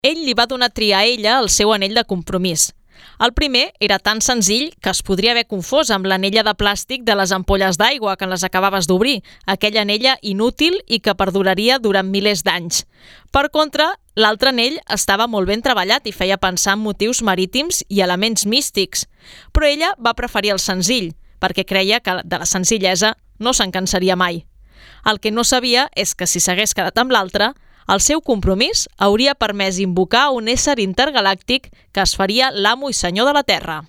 ell li va donar a triar a ella el seu anell de compromís. El primer era tan senzill que es podria haver confós amb l'anella de plàstic de les ampolles d'aigua que les acabaves d'obrir, aquella anella inútil i que perduraria durant milers d'anys. Per contra, l'altre anell estava molt ben treballat i feia pensar en motius marítims i elements místics. Però ella va preferir el senzill, perquè creia que de la senzillesa no se'n cansaria mai. El que no sabia és que si s'hagués quedat amb l'altre, el seu compromís hauria permès invocar un ésser intergalàctic que es faria l'amo i senyor de la Terra.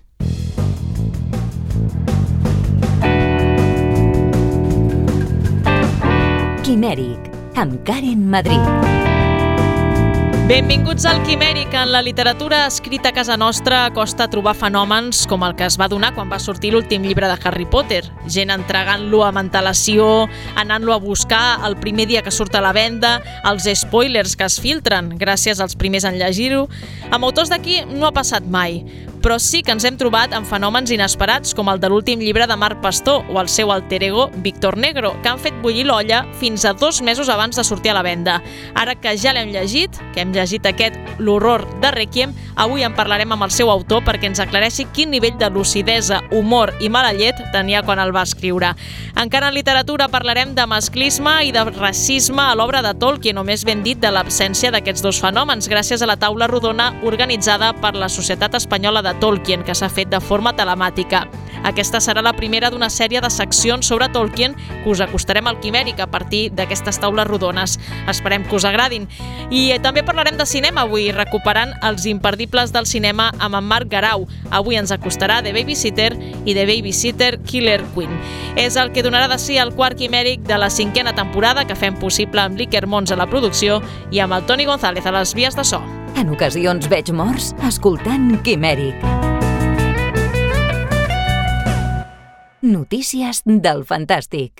Quimèric, amb Karen Madrid. Benvinguts al Quimèric. En la literatura escrita a casa nostra costa trobar fenòmens com el que es va donar quan va sortir l'últim llibre de Harry Potter. Gent entregant-lo amb antelació, anant-lo a buscar el primer dia que surt a la venda, els spoilers que es filtren gràcies als primers en llegir-ho. Amb autors d'aquí no ha passat mai, però sí que ens hem trobat amb fenòmens inesperats com el de l'últim llibre de Marc Pastor o el seu alter ego Víctor Negro, que han fet bullir l'olla fins a 2 mesos abans de sortir a la venda. Ara que ja l'hem llegit, que hem llegit aquest L'horror de Requiem, avui en parlarem amb el seu autor perquè ens aclareixi quin nivell de lucidesa, humor i mala llet tenia quan el va escriure. Encara en literatura parlarem de masclisme i de racisme a l'obra de Tolkien, o més ben dit de l'absència d'aquests dos fenòmens, gràcies a la taula rodona organitzada per la Societat Espanyola de Tolkien, que s'ha fet de forma telemàtica. Aquesta serà la primera d'una sèrie de seccions sobre Tolkien que us acostarem al Quimèric a partir d'aquestes taules rodones. Esperem que us agradin. I també parlarem de cinema avui, recuperant els imperdibles del cinema amb en Marc Garau. Avui ens acostarà The Babysitter i The Babysitter Killer Queen. És el que donarà de si el quart Quimèric de la 5a temporada que fem possible amb l'Iker Mons a la producció i amb el Toni González a les vies de so. En ocasions veig morts escoltant Quimèric. Notícies del Fantàstic.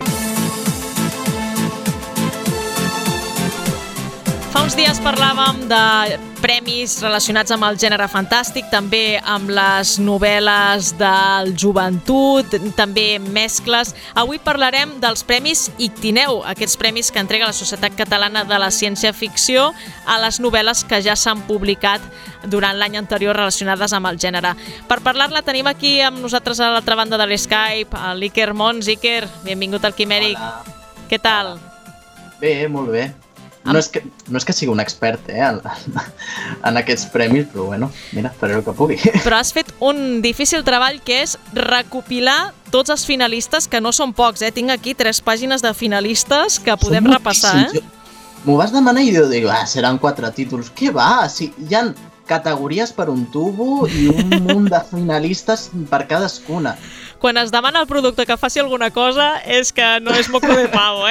Fa uns dies parlàvem de premis relacionats amb el gènere fantàstic, també amb les novel·les del joventut, també mescles. Avui parlarem dels premis Ictineu, aquests premis que entrega la Societat Catalana de la Ciència-Ficció a les novel·les que ja s'han publicat durant l'any anterior relacionades amb el gènere. Per parlar-ne tenim aquí amb nosaltres a l'altra banda de l'Skype l'Iker Mons. Iker, benvingut al Quimèric. Hola. Què tal? Bé, molt bé. No és que sigui un expert en aquests premis, però bueno, mira, faré el que pugui. Però has fet un difícil treball que és recopilar tots els finalistes, que no són pocs, Tinc aquí 3 pàgines de finalistes que podem repassar, M'ho vas demanar i jo dic, seran 4 títols. Què va? Sí, hi ha categories per un tubo i un munt de finalistes per cadascuna. Quan es demana al producte que faci alguna cosa és que no és moco de pavo,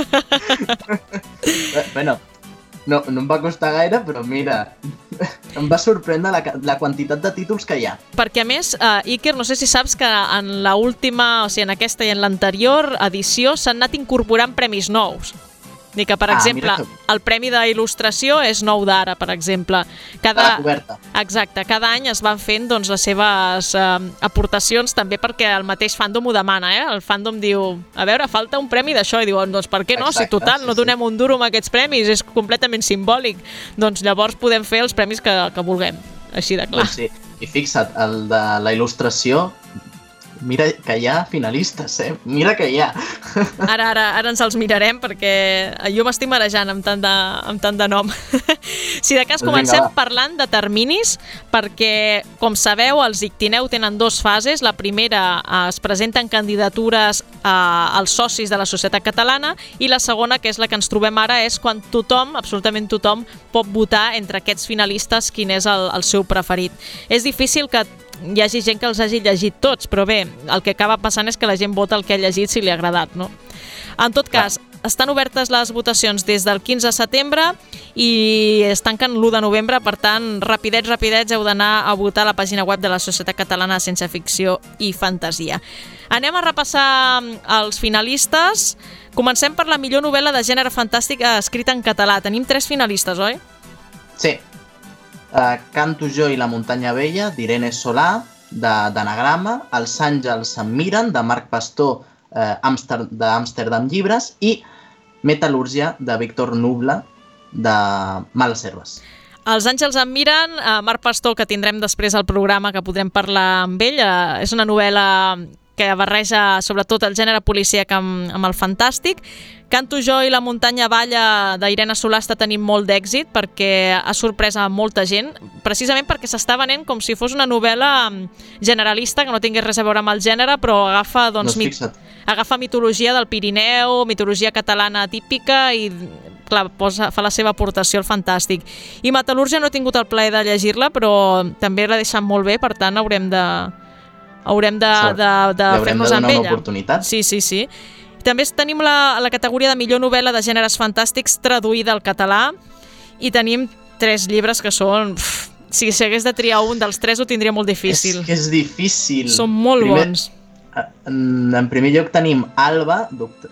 Bueno, no em va costar gaire, però mira, em va sorprendre la quantitat de títols que hi ha. Perquè a més, Iker, no sé si saps que en l'última, o sigui, en aquesta i en l'anterior edició s'han anat incorporant premis nous. Ni que, per exemple, el premi d'il·lustració és nou d'ara, per exemple. La coberta. Exacte, cada any es van fent les seves aportacions, també perquè el mateix fandom ho demana, El fandom diu, a veure, falta un premi d'això, i diuen, doncs per què no? Exacte, si total, no donem un duro amb aquests premis, és completament simbòlic. Doncs llavors podem fer els premis que vulguem, així de clar. Doncs sí, i fixa't, el de la il·lustració, mira que hi ha finalistes, Mira que hi ha. Ara ens els mirarem perquè jo m'estic marejant amb tant de nom. Si de cas comencem parlant de terminis, perquè, com sabeu, els Ictineu tenen 2 fases. La primera es presenten candidatures als socis de la Societat Catalana i la segona, que és la que ens trobem ara, és quan tothom, absolutament tothom, pot votar entre aquests finalistes quin és el seu preferit. És difícil que hi hagi gent que els hagi llegit tots, però bé, el que acaba passant és que la gent vota el que ha llegit si li ha agradat, no? En tot cas, estan obertes les votacions des del 15 de setembre i es tanquen l'1 de novembre, per tant, rapidets, heu d'anar a votar a la pàgina web de la Societat Catalana de Ciència-Ficció i Fantasia. Anem a repassar els finalistes. Comencem per la millor novel·la de gènere fantàstic escrita en català. Tenim 3 finalistes, oi? Sí. Canto jo i la muntanya vella, d'Irene Solà, d'Anagrama, Els àngels se'n miren, de Marc Pastor, d'Amsterdam Llibres, i Metal·lúrgia, de Víctor Nubla, de Males herbes. Els àngels em miren, Marc Pastor, que tindrem després al programa, que podrem parlar amb ell, és una novel·la que barreja sobretot el gènere policíac amb el fantàstic. Canto jo i la muntanya balla d'Irene Solà està tenint molt d'èxit perquè ha sorprès a molta gent, precisament perquè s'està venent com si fos una novel·la generalista que no tingués res a veure amb el gènere, però agafa, doncs, agafa mitologia del Pirineu, mitologia catalana típica i clar, fa la seva aportació al fantàstic. I Metal·lúrgia no he tingut el plaer de llegir-la, però també l'ha deixat molt bé, per tant haurem de fer-nos amb ella. Una oportunitat. Sí. També tenim la categoria de millor novel·la de gèneres fantàstics traduïda al català i tenim 3 llibres que són... Si hagués de triar un dels 3 ho tindria molt difícil. És que és difícil. Són molt bons. En primer lloc tenim Alba,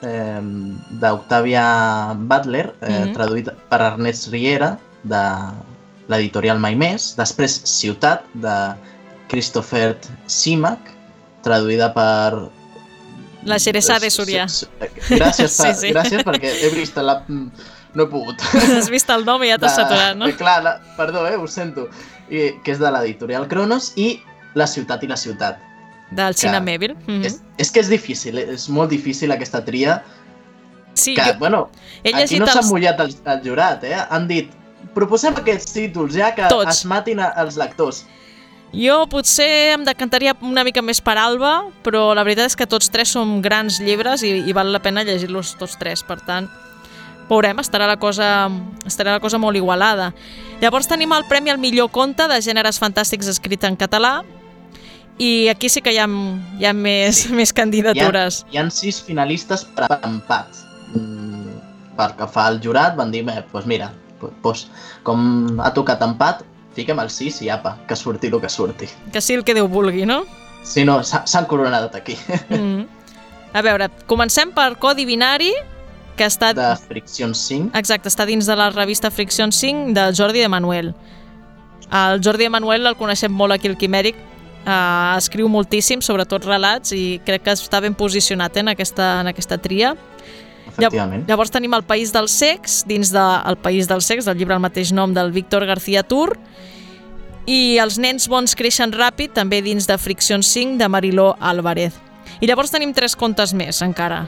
d'Octavia Butler, traduït per Ernest Riera, de l'editorial Mai Més. Després Ciutat, de Christopher Simak, traduïda per... La Xeresa de Súria. Gràcies perquè he vist la... No he pogut. Has vist el nom i ja t'has saturat, no? Clar, perdó, ho sento. Que és de l'editorial Cronos, i La ciutat i la ciutat. Del China Meville. És que és difícil, és molt difícil aquesta tria. Sí, aquí no s'ha mullat el jurat, Han dit, proposem aquests títols ja que es matin els lectors. Jo potser em decantaria una mica més per Alba, però la veritat és que tots 3 són grans llibres i val la pena llegir-los tots 3, per tant, veurem, estarà la cosa molt igualada. Llavors tenim el Premi al millor conte de gèneres fantàstics escrit en català, i aquí sí que hi ha més candidatures. Hi ha 6 finalistes per empat. Pel que fa al jurat van dir, doncs mira, com ha tocat empat, fiquem el 6 i apa, que surti el que surti. Que sí el que Déu vulgui, no? Sí, no, s'han coronat aquí. A veure, comencem per Codi Binari, que està... De Fricció 5. Exacte, està dins de la revista Fricció 5 de Jordi de Manuel. El Jordi de Manuel el coneixem molt aquí al Quimèric, escriu moltíssim, sobretot relats, i crec que està ben posicionat en aquesta tria. Efectivament. Llavors tenim El País dels Cecs, dins de El País dels Cecs, del llibre al mateix nom del Víctor García Tur, i Els nens bons creixen ràpid, també dins de Fricció 5, de Mariló Álvarez. I llavors tenim 3 contes més, encara.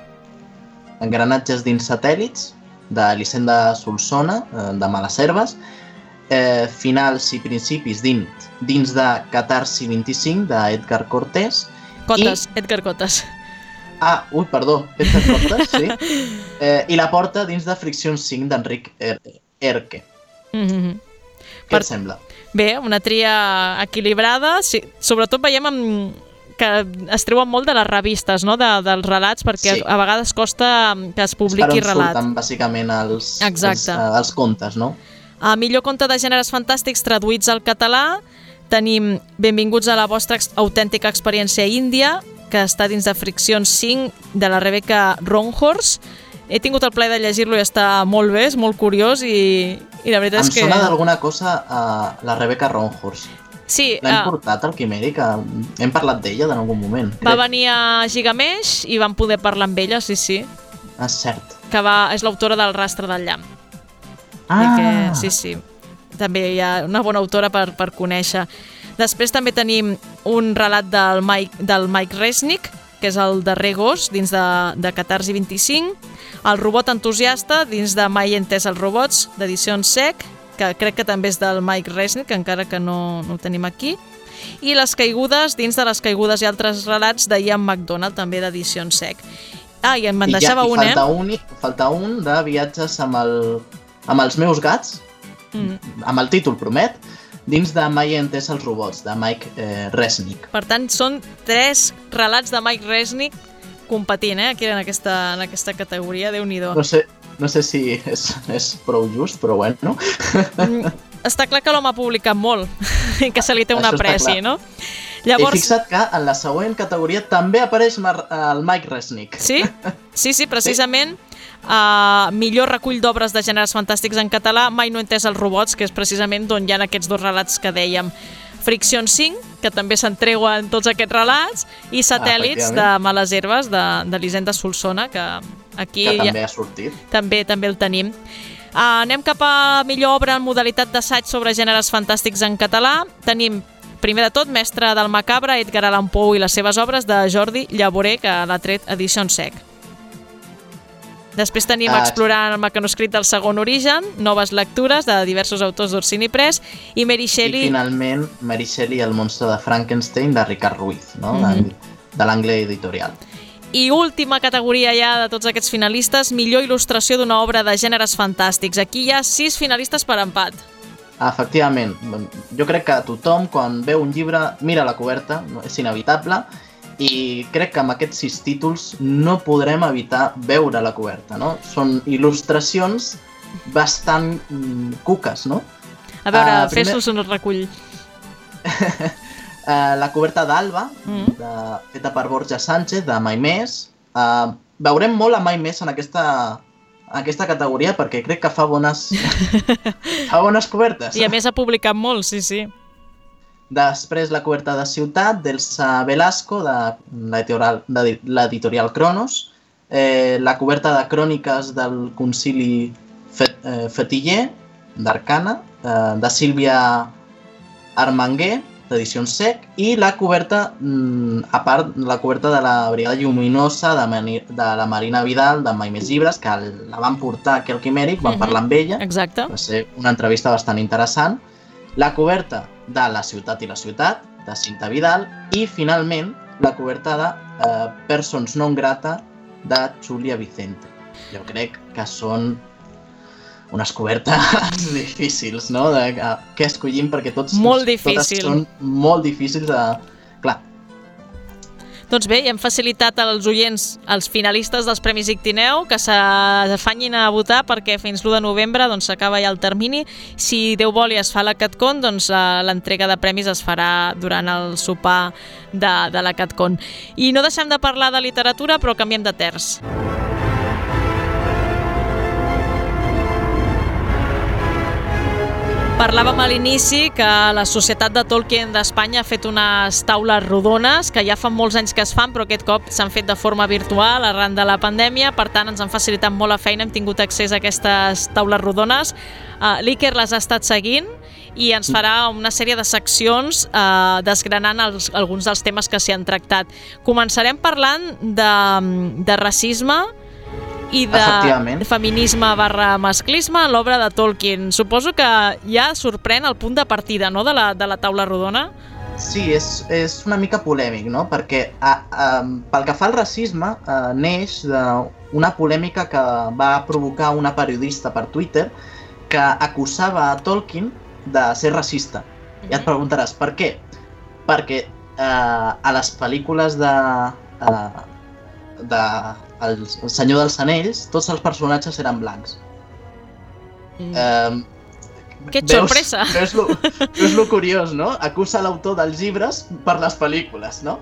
Engranatges dins satèl·lits, d'Elisenda Solsona, de Malaserves, Finals i principis dins de Catarsi 25, d'Edgar Cortés. Edgar Cotes. Edgar Cortés, sí. I La porta dins de Fricció 5, d'Enric Erque. Què et sembla? Bé, una tria equilibrada. Sí, sobretot veiem que es treuen molt de les revistes, no? Dels relats, perquè a vegades costa que es publiqui relat. Per on surten bàsicament els contes, no? A millor conte de gèneres fantàstics traduïts al català tenim Benvinguts a la vostra autèntica experiència índia, que està dins de Fricció 5, de la Rebecca Ronhorst. He tingut el plaer de llegir-lo i està molt bé, és molt curiós i la veritat és que... Em sona d'alguna cosa a la Rebecca Ronhorst. Sí. L'hem portat al Quimèric, hem parlat d'ella en algun moment. Va venir a Gigamesh i vam poder parlar amb ella, sí. És cert. Que és l'autora del Rastre del llamp. Sí. També hi ha una bona autora per conèixer. Després també tenim un relat del Mike Resnick, que és el darrer gos, dins de Catarsi 25, El robot entusiasta, dins de Mai he entès els robots, d'edició Sec, que crec que també és del Mike Resnick, encara que no ho tenim aquí, i Les caigudes, dins de Les caigudes i altres relats, d'Ian MacDonald, també d'edició Sec. I me'n deixava un, Falta un de Viatges amb els meus gats, amb el títol Promet, dins de Mai he entès els robots, de Mike Resnick. Per tant, són 3 relats de Mike Resnick competint, aquí en aquesta categoria, Déu-n'hi-do. No sé si és prou just, però bueno. Està clar que l'home ha publicat molt i que se li té un apreci, no? Llavors... He fixat que en la següent categoria també apareix el Mike Resnick. Sí, precisament. Millor recull d'obres de gèneres fantàstics en català, Mai no he entès els robots, que és precisament d'on hi ha aquests 2 relats que dèiem. Fricció 5, que també s'entreuen tots aquests relats, i Satèl·lits de Males herbes, d'Elisenda Solsona, que aquí... Que també ha sortit. També el tenim. Anem cap a millor obra en modalitat d'assaig sobre gèneres fantàstics en català. Tenim, primer de tot, Mestre del Macabre, Edgar Allan Poe i les seves obres, de Jordi Llaborer, que l'ha tret Edicions Sec. Després tenim Explorant el mecanoscrit del segon origen, noves lectures de diversos autors d'Orsini Press, i Mary Shelley... I finalment, Mary Shelley, El monstre de Frankenstein, de Ricard Ruiz, no? De l'Angle Editorial. I última categoria ja de tots aquests finalistes, millor il·lustració d'una obra de gèneres fantàstics. Aquí hi ha 6 finalistes per empat. Efectivament. Jo crec que tothom, quan veu un llibre, mira la coberta, és inevitable, i crec que amb aquests 6 títols no podrem evitar veure la coberta, no? Són il·lustracions bastant cuques, no? A veure, fes-nos un recull. La coberta d'Alba, feta per Borja Sánchez, de Mai Més. Veurem molt a Mai Més en aquesta categoria perquè crec que fa bones cobertes. I a més ha publicat molt, sí, sí. Després la coberta de Ciutat, d'Elsa Velasco, de l'editorial Cronos. La coberta de Cròniques del Concili Fetiller, d'Arcana, de Sílvia Armanguer, d'Edicions Sec, i la coberta, a part, la coberta de la Brigada Lluminosa, de la Marina Vidal, de Mai Més Llibres, que la van portar aquí al Quimèric, van parlar amb ella. Exacte. Va ser una entrevista bastant interessant. La coberta de La Ciutat i la Ciutat, de Cinta Vidal, i finalment la coberta de Persons non grata, de Julia Vicente. Jo crec que són unes cobertes difícils, no? Què escollim, perquè totes són molt difícils de... Clar. Doncs bé, hem facilitat als oients, als finalistes dels Premis Ictineu, que s'afanyin a votar perquè fins l'1 de novembre s'acaba ja el termini. Si Déu vol i es fa la CatCon, doncs l'entrega de premis es farà durant el sopar de la CatCon. I no deixem de parlar de literatura, però canviem de terç. Parlàvem a l'inici que la Societat de Tolkien d'Espanya ha fet unes taules rodones, que ja fa molts anys que es fan, però aquest cop s'han fet de forma virtual arran de la pandèmia, per tant ens han facilitat molt la feina, hem tingut accés a aquestes taules rodones. L'Iker les ha estat seguint i ens farà una sèrie de seccions desgranant alguns dels temes que s'hi han tractat. Començarem parlant de racisme i de feminisme / masclisme en l'obra de Tolkien. Suposo que ja sorprèn el punt de partida, no?, de la taula rodona. Sí, és una mica polèmic, no?, perquè pel que fa al racisme neix d'una polèmica que va provocar una periodista per Twitter que acusava a Tolkien de ser racista. I et preguntaràs, per què? Perquè a les pel·lícules El Senyor dels Anells, tots els personatges eren blancs. Que sorpresa! Veus lo curiós, no? Acusa l'autor dels llibres per les pel·lícules, no?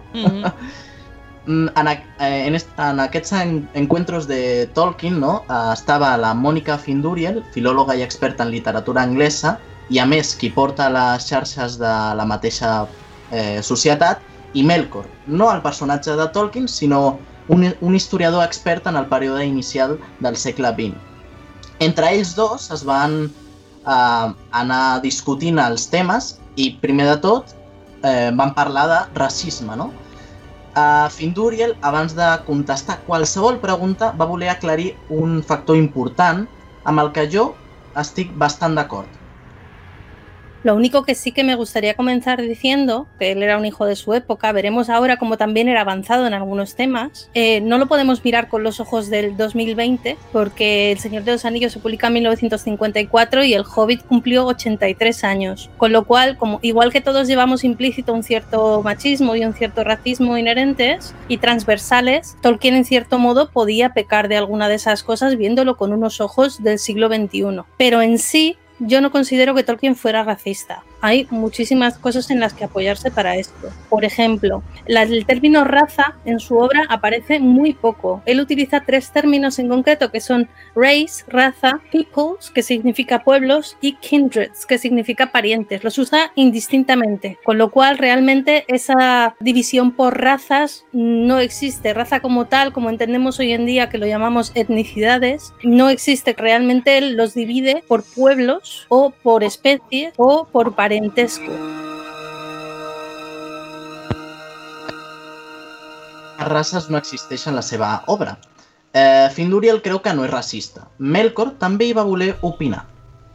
En aquests encuentros de Tolkien, no, estava la Mònica Finduriel, filòloga i experta en literatura anglesa, i a més qui porta les xarxes de la mateixa societat, i Melkor, no el personatge de Tolkien, sinó un historiador expert en el període inicial del segle XX. Entre ells dos es van anar discutint els temes i, primer de tot, van parlar de racisme, no? Finduriel, abans de contestar qualsevol pregunta, va voler aclarir un factor important amb el que jo estic bastant d'acord. Lo único que sí que me gustaría comenzar diciendo que él era un hijo de su época, veremos ahora como también era avanzado en algunos temas. No lo podemos mirar con los ojos del 2020 porque El Señor de los Anillos se publica en 1954 y El Hobbit cumplió 83 años. Con lo cual, igual que todos llevamos implícito un cierto machismo y un cierto racismo inherentes y transversales, Tolkien en cierto modo podía pecar de alguna de esas cosas viéndolo con unos ojos del siglo XXI. Pero en sí, yo no considero que Tolkien fuera racista. hay muchísimas cosas en las que apoyarse para esto. Por ejemplo, el término raza en su obra aparece muy poco. Él utiliza 3 términos en concreto que son race, raza, peoples, que significa pueblos, y kindreds, que significa parientes. Los usa indistintamente, con lo cual realmente esa división por razas no existe. Raza como tal, como entendemos hoy en día que lo llamamos etnicidades, no existe. Realmente él los divide por pueblos o por especies o por parentesco. Les races no existeixen en la seva obra. Finduriel creu que no és racista. Melkor també hi va voler opinar.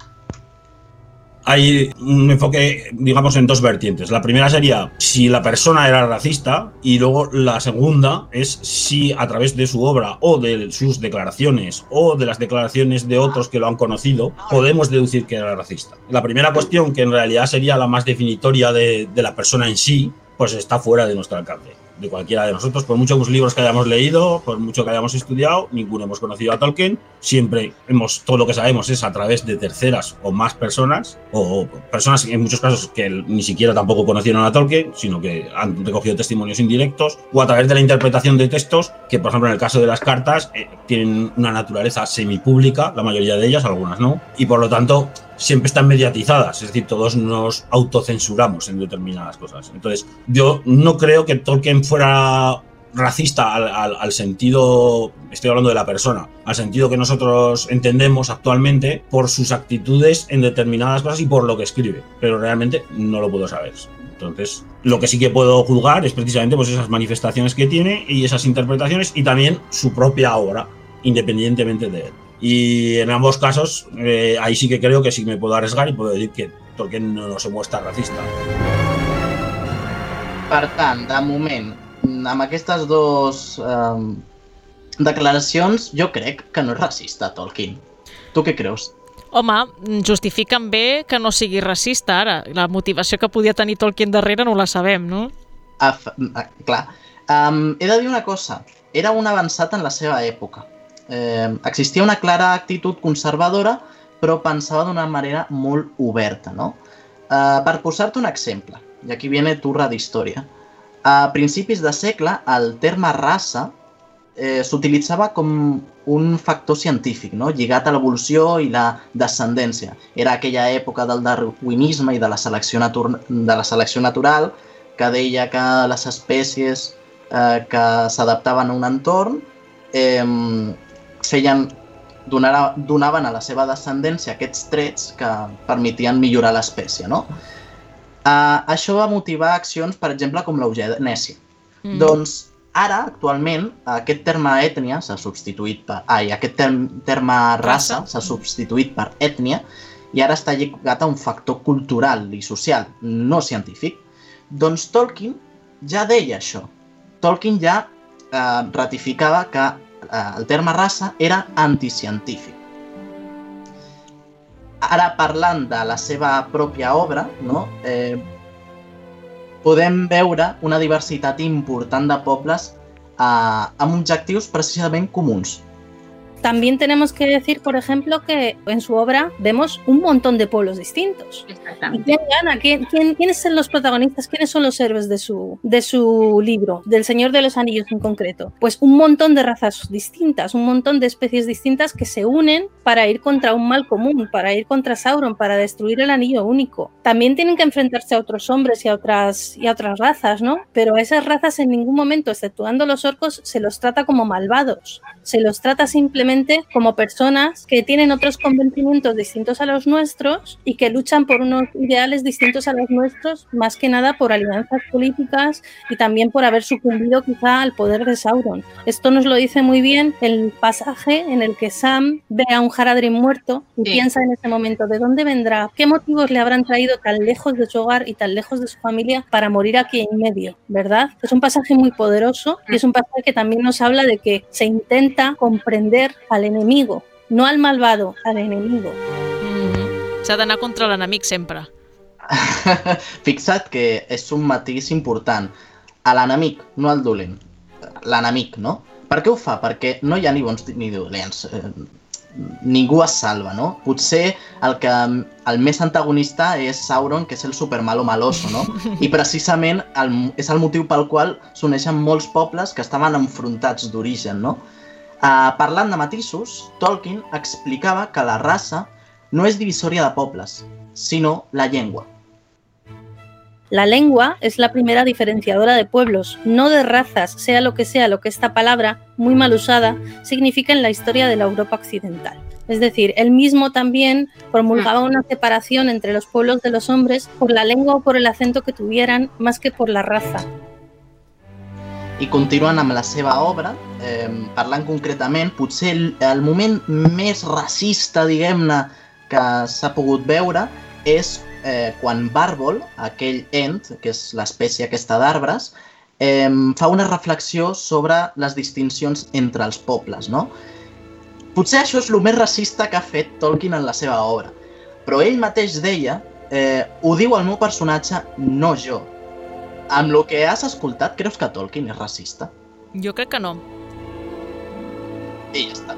Hay un enfoque, digamos, en 2 vertientes. La primera sería si la persona era racista y luego la segunda es si a través de su obra o de sus declaraciones o de las declaraciones de otros que lo han conocido podemos deducir que era racista. La primera cuestión, que en realidad sería la más definitoria de la persona en sí, pues está fuera de nuestro alcance, de cualquiera de nosotros. Por muchos libros que hayamos leído, por mucho que hayamos estudiado, ninguno hemos conocido a Tolkien. Siempre todo lo que sabemos es a través de terceras o más personas, o personas en muchos casos que ni siquiera tampoco conocieron a Tolkien, sino que han recogido testimonios indirectos, o a través de la interpretación de textos que, por ejemplo, en el caso de las cartas, tienen una naturaleza semipública, la mayoría de ellas, algunas no, y por lo tanto siempre están mediatizadas, es decir, todos nos autocensuramos en determinadas cosas. Entonces, yo no creo que Tolkien fuera racista al sentido, estoy hablando de la persona, al sentido que nosotros entendemos actualmente por sus actitudes en determinadas cosas y por lo que escribe, pero realmente no lo puedo saber. Entonces, lo que sí que puedo juzgar es precisamente pues esas manifestaciones que tiene y esas interpretaciones y también su propia obra, independientemente de él. Y en ambos casos, ahí sí que creo que sí me puedo arriesgar y puedo decir que Tolkien no se muestra racista. Per tant, de moment, amb aquestes 2 declaracions, jo crec que no és racista, Tolkien. Tu què creus? Home, justifiquen bé que no sigui racista ara. La motivació que podia tenir Tolkien darrere no la sabem, no? Clar. He de dir una cosa. Era un avançat en la seva època. Existia una clara actitud conservadora, però pensava d'una manera molt oberta, no? Per posar-te un exemple, i aquí viene turra d'història. A principis de segle, el terme raça s'utilitzava com un factor científic, no? Lligat a l'evolució i la descendència. Era aquella època del darwinisme i de la selecció natural, que deia que les espècies que s'adaptaven a un entorn donaven a la seva descendència aquests trets que permetien millorar l'espècie, no? Això va motivar accions, per exemple, com l'eugenèsia. Doncs ara, actualment, aquest terme ètnia s'ha substituït per... aquest terme raça s'ha substituït per ètnia i ara està lligat a un factor cultural i social, no científic. Doncs Tolkien ja deia això. Tolkien ja ratificava que el terme raça era anticientífic. Ara, parlant de la seva pròpia obra, no? Podem veure una diversitat important de pobles amb objectius precisament comuns. También tenemos que decir, por ejemplo, que en su obra vemos un montón de pueblos distintos. ¿Y quién gana? ¿Quiénes son los protagonistas? ¿Quiénes son los héroes de su libro, del Señor de los Anillos en concreto? Pues un montón de razas distintas, un montón de especies distintas que se unen para ir contra un mal común, para ir contra Sauron, para destruir el Anillo Único. También tienen que enfrentarse a otros hombres y a otras razas, ¿no? Pero a esas razas en ningún momento, exceptuando los orcos, se los trata como malvados. Se los trata simplemente como personas que tienen otros convencimientos distintos a los nuestros y que luchan por unos ideales distintos a los nuestros, más que nada por alianzas políticas y también por haber sucumbido quizá al poder de Sauron. Esto nos lo dice muy bien el pasaje en el que Sam ve a un Haradrim muerto y piensa en ese momento de dónde vendrá, qué motivos le habrán traído tan lejos de su hogar y tan lejos de su familia para morir aquí en medio, ¿verdad? Es un pasaje muy poderoso y es un pasaje que también nos habla de que se intenta comprender al enemigo, no al malvado, al enemigo. S'ha d'anar contra l'enemic sempre. Fixa't que és un matís important. A l'enemic, no al dolent. L'enemic, no? Per què ho fa? Perquè no hi ha ni bons ni dolents. ningú es salva, no? Potser el més antagonista és Sauron, que és el supermalo maloso, no? I precisament és el motiu pel qual s'uneixen molts pobles que estaven enfrontats d'origen, no? Parlant de matisos, Tolkien explicava que la raça no és divisòria de pobles, sino la llengua. La lengua es la primera diferenciadora de pueblos, no de razas, sea lo que esta palabra, muy mal usada, significa en la historia de la Europa occidental. Es decir, él mismo también promulgaba una separación entre los pueblos de los hombres por la lengua o por el acento que tuvieran, más que por la raza. I continuant amb la seva obra, parlant concretament, potser el moment més racista, diguem-ne, que s'ha pogut veure és quan Bàrbol, aquell ent, que és l'espècie aquesta d'arbres, fa una reflexió sobre les distincions entre els pobles, no? Potser això és el més racista que ha fet Tolkien en la seva obra, però ell mateix deia, ho diu el meu personatge, no jo. Amb el que has escoltat, creus que Tolkien és racista? Jo crec que no. I ja està.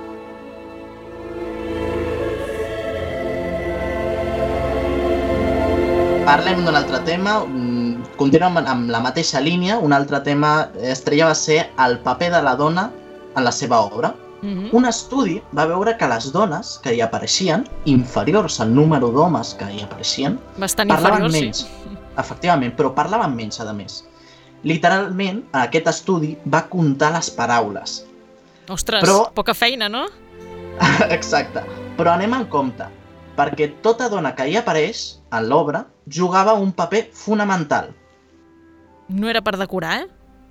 Parlem d'un altre tema, continuem amb la mateixa línia, un altre tema estrella va ser el paper de la dona en la seva obra. Un estudi va veure que les dones que hi apareixien, inferiors al número d'homes que hi apareixien, parlaven menys. Efectivament, però parlaven menys, a més. Literalment, aquest estudi va comptar les paraules. Ostres, poca feina, no? Exacte, però anem en compte, perquè tota dona que hi apareix en l'obra jugava un paper fonamental. No era per decorar,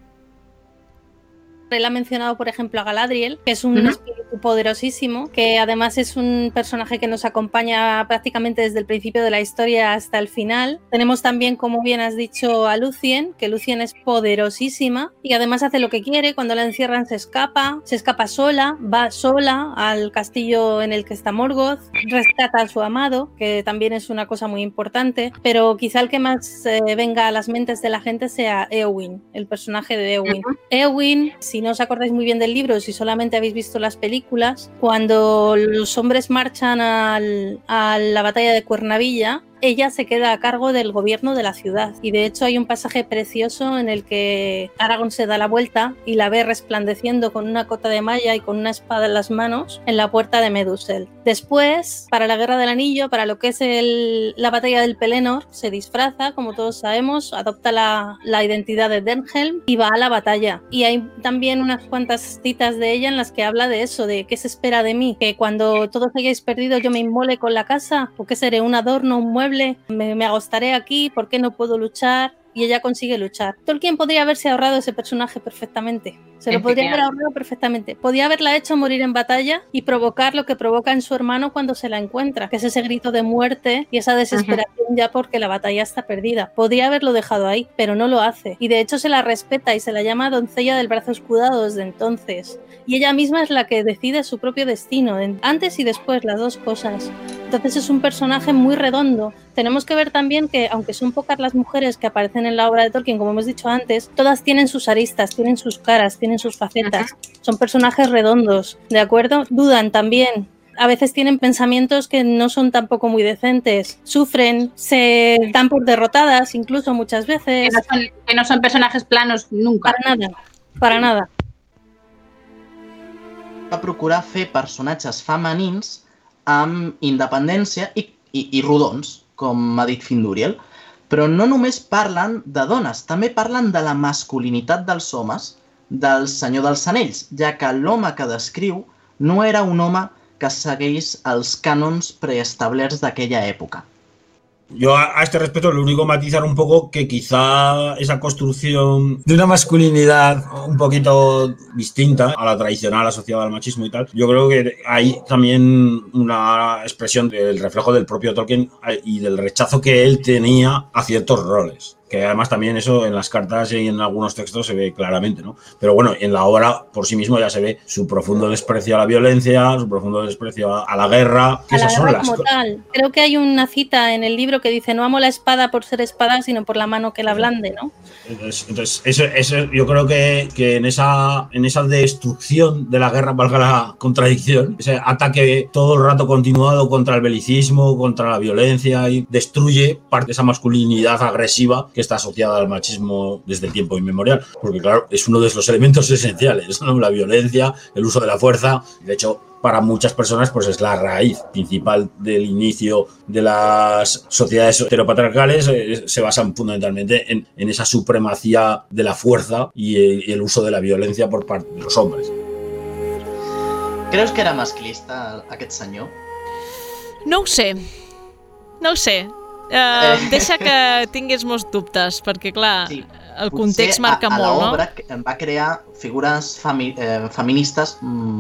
Él ha mencionado, por ejemplo, a Galadriel, que es un espíritu poderosísimo, que además es un personaje que nos acompaña prácticamente desde el principio de la historia hasta el final. Tenemos también, como bien has dicho, a Lúthien, que Lúthien es poderosísima y además hace lo que quiere. Cuando la encierran se escapa sola, va sola al castillo en el que está Morgoth, rescata a su amado, que también es una cosa muy importante, pero quizá el que más venga a las mentes de la gente sea Éowyn, el personaje de Éowyn. Éowyn, si no os acordáis muy bien del libro, si solamente habéis visto las películas, cuando los hombres marchan a la batalla de Cuernavilla, ella se queda a cargo del gobierno de la ciudad. Y de hecho hay un pasaje precioso en el que Aragorn se da la vuelta y la ve resplandeciendo con una cota de malla y con una espada en las manos en la puerta de Medusel. Después, para la Guerra del Anillo, para lo que es la batalla del Pelennor, se disfraza, como todos sabemos, adopta la identidad de Dernhelm y va a la batalla. Y hay también unas cuantas citas de ella en las que habla de eso, de qué se espera de mí, que cuando todos hayáis perdido yo me inmole con la casa, o qué seré, un adorno, un mueble, me agostaré aquí, ¿por qué no puedo luchar? Y ella consigue luchar. Tolkien podría haberse ahorrado ese personaje perfectamente. Se lo podría haber ahorrado perfectamente. Podía haberla hecho morir en batalla y provocar lo que provoca en su hermano cuando se la encuentra, que es ese grito de muerte y esa desesperación ya porque la batalla está perdida. Podría haberlo dejado ahí, pero no lo hace. Y de hecho se la respeta y se la llama doncella del brazo escudado desde entonces. Y ella misma es la que decide su propio destino, antes y después, las dos cosas. Entonces es un personaje muy redondo. Tenemos que ver también que, aunque son pocas las mujeres que aparecen en la obra de Tolkien, como hemos dicho antes, todas tienen sus aristas, tienen sus caras, tienen sus facetas. Son personajes redondos, ¿de acuerdo? Dudan también. A veces tienen pensamientos que no son tampoco muy decentes. Sufren, se dan por derrotadas, incluso muchas veces. Que no son personajes planos nunca. Para nada. Va procurar fer personatges femenins amb independència i rodons, com ha dit Finduriel, però no només parlen de dones, també parlen de la masculinitat dels homes del Senyor dels Anells, ja que l'home que descriu no era un home que segueix els cànons preestablerts d'aquella època. Yo a este respecto lo único matizar un poco que quizá esa construcción de una masculinidad un poquito distinta a la tradicional asociada al machismo y tal, yo creo que hay también una expresión del reflejo del propio Tolkien y del rechazo que él tenía a ciertos roles. que además también eso en las cartas y en algunos textos se ve claramente, ¿no? Pero bueno, en la obra por sí mismo ya se ve su profundo desprecio a la violencia, su profundo desprecio a la guerra. A la guerra como tal. Creo que hay una cita en el libro que dice: no amo la espada por ser espada, sino por la mano que la blande, ¿no? Entonces yo creo que en esa destrucción de la guerra, valga la contradicción, ese ataque todo el rato continuado contra el belicismo, contra la violencia, y destruye parte de esa masculinidad agresiva que está asociada al machismo desde tiempo inmemorial, porque claro, es uno de los elementos esenciales, ¿no? La violencia, el uso de la fuerza. De hecho, para muchas personas pues es la raíz principal del inicio de las sociedades heteropatriarcales. Se basan fundamentalmente en esa supremacía de la fuerza y el uso de la violencia por parte de los hombres. Creus que era masclista aquest senyor? No ho sé. Deixa que tinguis molts dubtes, perquè clar, sí, el context marca molt, no? A l'obra va crear figures feministes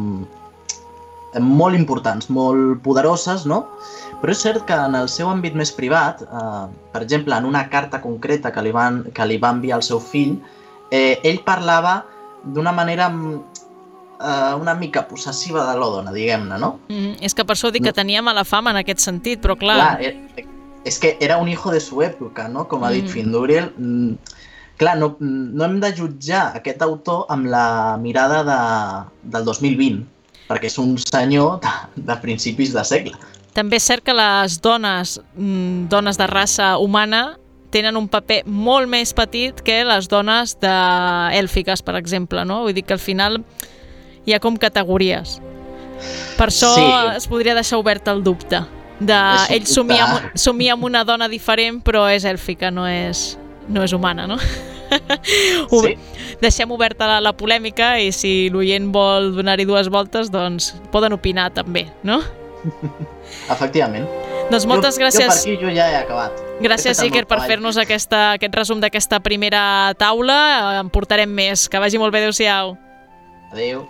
molt importants, molt poderoses, no? Però és cert que en el seu àmbit més privat, per exemple, en una carta concreta que li va enviar al seu fill, ell parlava d'una manera una mica possessiva de la dona, diguem-ne, no? És que per això dic que tenia mala fama en aquest sentit, però clar... És que era un hijo de su època, no? Com ha dit Finduriel. Clar, no hem de jutjar aquest autor amb la mirada del 2020, perquè és un senyor de principis de segle. També és cert que les dones de raça humana tenen un paper molt més petit que les dones èlfiques, per exemple, no? Vull dir que al final hi ha com categories. Per això es podria deixar obert el dubte. Ell somia amb una dona diferent, però és èlfica, no és humana, no? Sí. Deixem oberta la polèmica i si l'oient vol donar-hi dues voltes, doncs poden opinar també, no? Efectivament. Doncs moltes gràcies. Jo per aquí ja he acabat. Gràcies, Iker, per fer-nos aquest resum d'aquesta primera taula. En portarem més. Que vagi molt bé, adéu-siau. Adéu.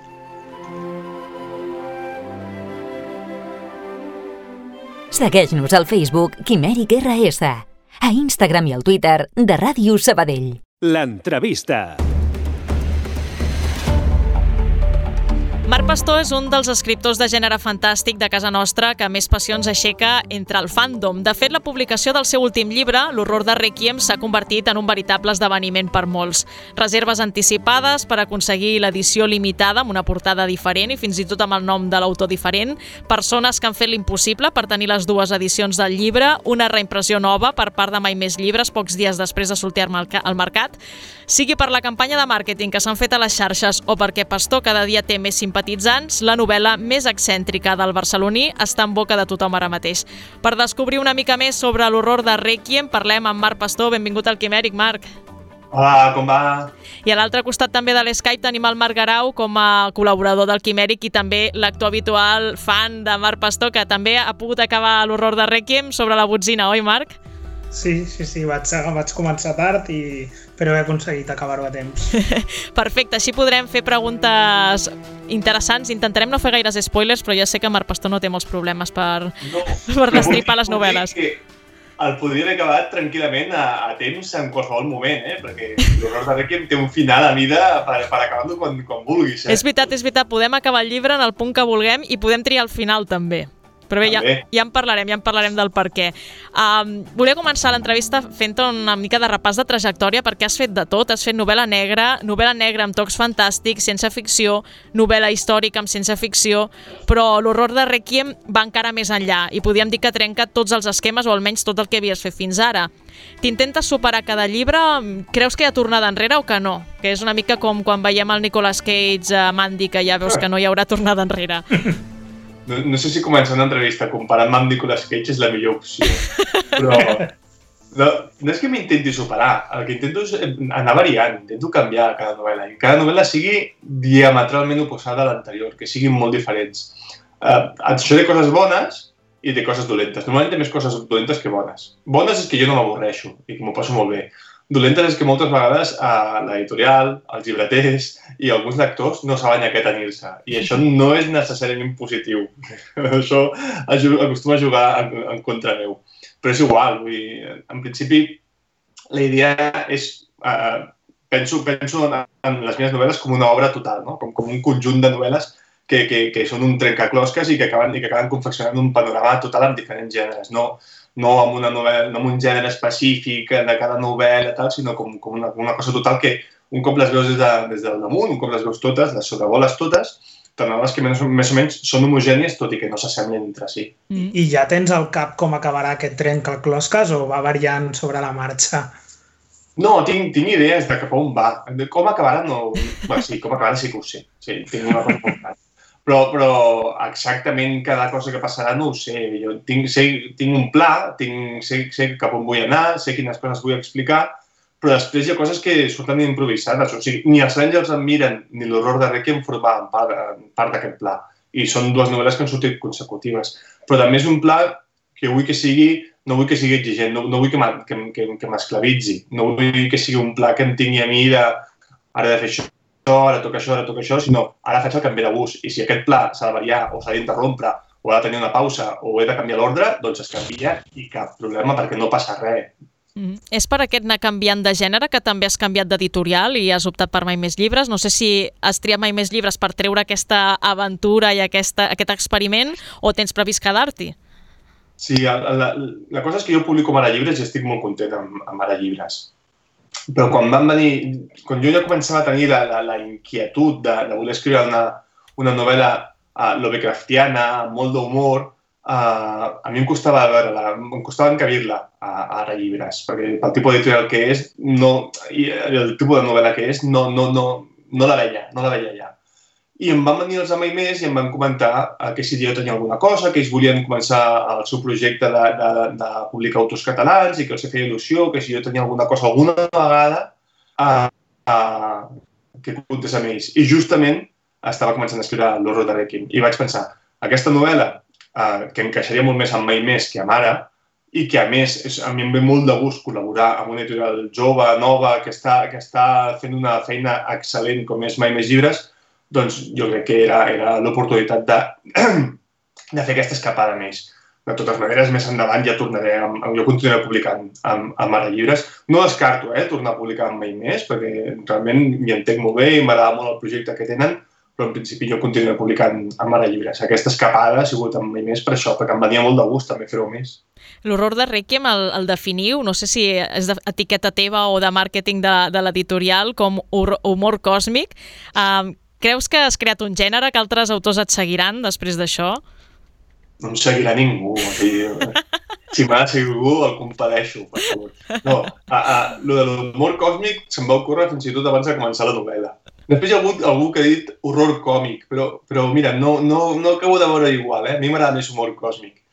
Segueix-nos al Facebook Quimèric RS, a Instagram i al Twitter de Ràdio Sabadell. L'entrevista. Marc Pastor és un dels escriptors de gènere fantàstic de casa nostra que més passions aixeca entre el fandom. De fet, la publicació del seu últim llibre, L'horror de Rèquiem, s'ha convertit en un veritable esdeveniment per molts. Reserves anticipades per aconseguir l'edició limitada amb una portada diferent i fins i tot amb el nom de l'autor diferent, persones que han fet l'impossible per tenir les dues edicions del llibre, una reimpressió nova per part de Mai Més Llibres pocs dies després de sortir al mercat, sigui per la campanya de màrqueting que s'han fet a les xarxes o perquè Pastor cada dia té més simpatitzants, la novel·la més excèntrica del barceloní està en boca de tothom ara mateix. Per descobrir una mica més sobre l'horror de Rèquiem, parlem amb Marc Pastor. Benvingut al Quimèric, Marc. Hola, com va? I a l'altre costat també de l'Skype tenim el Marc Garau com a col·laborador del Quimèric i també l'actor habitual, fan de Marc Pastor, que també ha pogut acabar l'horror de Rèquiem sobre la botzina, oi, Marc? Sí, vaig començar tard, però he aconseguit acabar-ho a temps. Perfecte, així podrem fer preguntes interessants. Intentarem no fer gaires spoilers, però ja sé que Marc Pastor no té molts problemes per destripar les novel·les. El podria haver acabat tranquil·lament a temps en qualsevol moment, perquè l'horror de Rèquiem té un final a mida per acabar-lo quan vulguis. És veritat, podem acabar el llibre en el punt que vulguem i podem triar el final també. Però bé, ja en parlarem del per què. Volia començar l'entrevista fent una mica de repàs de trajectòria perquè has fet de tot. Has fet novel·la negra amb tocs fantàstics, ciència ficció, novel·la històrica amb ciència ficció, però l'horror de Rèquiem va encara més enllà i podríem dir que trenca tots els esquemes o almenys tot el que havies fet fins ara. T'intentes superar cada llibre? Creus que hi ha tornada enrere o que no? Que és una mica com quan veiem el Nicolas Cage a Mandy, que ja veus que no hi haurà tornada enrere. No sé si començar una entrevista comparant amb Nicolas Cage és la millor opció, però no és que m'intenti superar, el que intento és anar variant, intento canviar cada novel·la, i cada novel·la sigui diametralment oposada a l'anterior, que siguin molt diferents. Això té coses bones i té coses dolentes. Normalment té més coses dolentes que bones. Bones és que jo no m'avorreixo i que m'ho passo molt bé. Dolentes és que moltes vegades l'editorial, els llibreters i alguns lectors no saben a què tenir-se. I això no és necessàriament positiu. Això acostuma a jugar en contra meu. Però és igual. En principi, la idea és... Penso en les meves novel·les com una obra total, no? Com un conjunt de novel·les que són un trencaclosques i que acaben confeccionant un panorama total amb diferents gèneres. No amb una novel·la, no amb un gènere específic de cada novel·la, sinó com una cosa total que un cop les veus des del damunt, un cop les veus totes, les sobrevoles totes, te n'adones que més o menys són homogènies, tot i que no s'assemblen entre si. I ja tens al cap com acabarà aquest trencaclosques o va variant sobre la marxa? No, tinc idees de cap on va. Com acabarà, no... Bé, sí, com acabarà sí que ho sé. Sí, tinc una cosa molt clara. Però exactament cada cosa que passarà no ho sé. Jo tinc un pla, sé cap on vull anar, sé quines coses vull explicar, però després hi ha coses que surten improvisades. O sigui, ni els Àngels em miren ni l'horror de Requiem formaven part d'aquest pla. I són dues novel·les que han sortit consecutives. Però també és un pla que vull que sigui... No vull que sigui exigent, no vull que m'esclavitzi, no vull que sigui un pla que em tingui a mi de ara he de fer això, ara toca això, sinó ara faig el que em ve de gust. I si aquest pla s'ha de variar o s'ha d'interrompre o ha de tenir una pausa o he de canviar l'ordre, doncs es canvia i cap problema perquè no passa res. És per aquest anar canviant de gènere que també has canviat d'editorial i has optat per Mai Més Llibres? No sé si has triat Mai Més Llibres per treure aquesta aventura i aquest experiment o tens previst quedar-t'hi? Sí, la cosa és que jo publico Mare Llibres i estic molt content amb Mare Llibres. Però quan jo ja començava a tenir la inquietud de voler escriure una novel·la Lovecraftiana, amb molt d'humor, a mi em costava encabir-la a Mare Llibres, perquè pel tipus d'editorial que és, i el tipus de novel·la que és, no la veia allà. I em van venir els de Mai Més i em van comentar que si jo tenia alguna cosa, que ells volien començar el seu projecte de publicar autors catalans i que els feia il·lusió, que si jo tenia alguna cosa alguna vegada que comptés amb ells. I justament estava començant a escriure l'horror de Requiem. I vaig pensar, aquesta novel·la que encaixaria molt més amb Mai Més que amb ara i que a més a mi em ve molt de gust col·laborar amb una editorial jove, nova, que està fent una feina excel·lent com és Mai Més Llibres, doncs jo crec que era l'oportunitat de fer aquesta escapada més. De totes maneres, més endavant ja jo continuaré publicant amb Mare Llibres. No descarto tornar a publicar amb Mai Més, perquè realment m'hi entenc molt bé i m'agrada molt el projecte que tenen, però en principi jo continuaré publicant amb Mare Llibres. Aquesta escapada ha sigut amb Mai Més per això, perquè em venia molt de gust també fer-ho més. L'horror de Requiem el definiu, no sé si és d'etiqueta teva o de màrqueting de l'editorial, com humor còsmic. Creus que has creat un gènere que altres autors et seguiran després d'això? No em seguirà ningú. Si m'ha de seguir algú, el compadeixo, per favor. No, lo de l'humor còsmic se'm va ocórrer fins i tot abans de començar la novel·la. Després hi ha hagut algú que ha dit horror còmic, però mira, no acabo de veure igual, A mi m'agrada més humor còsmic.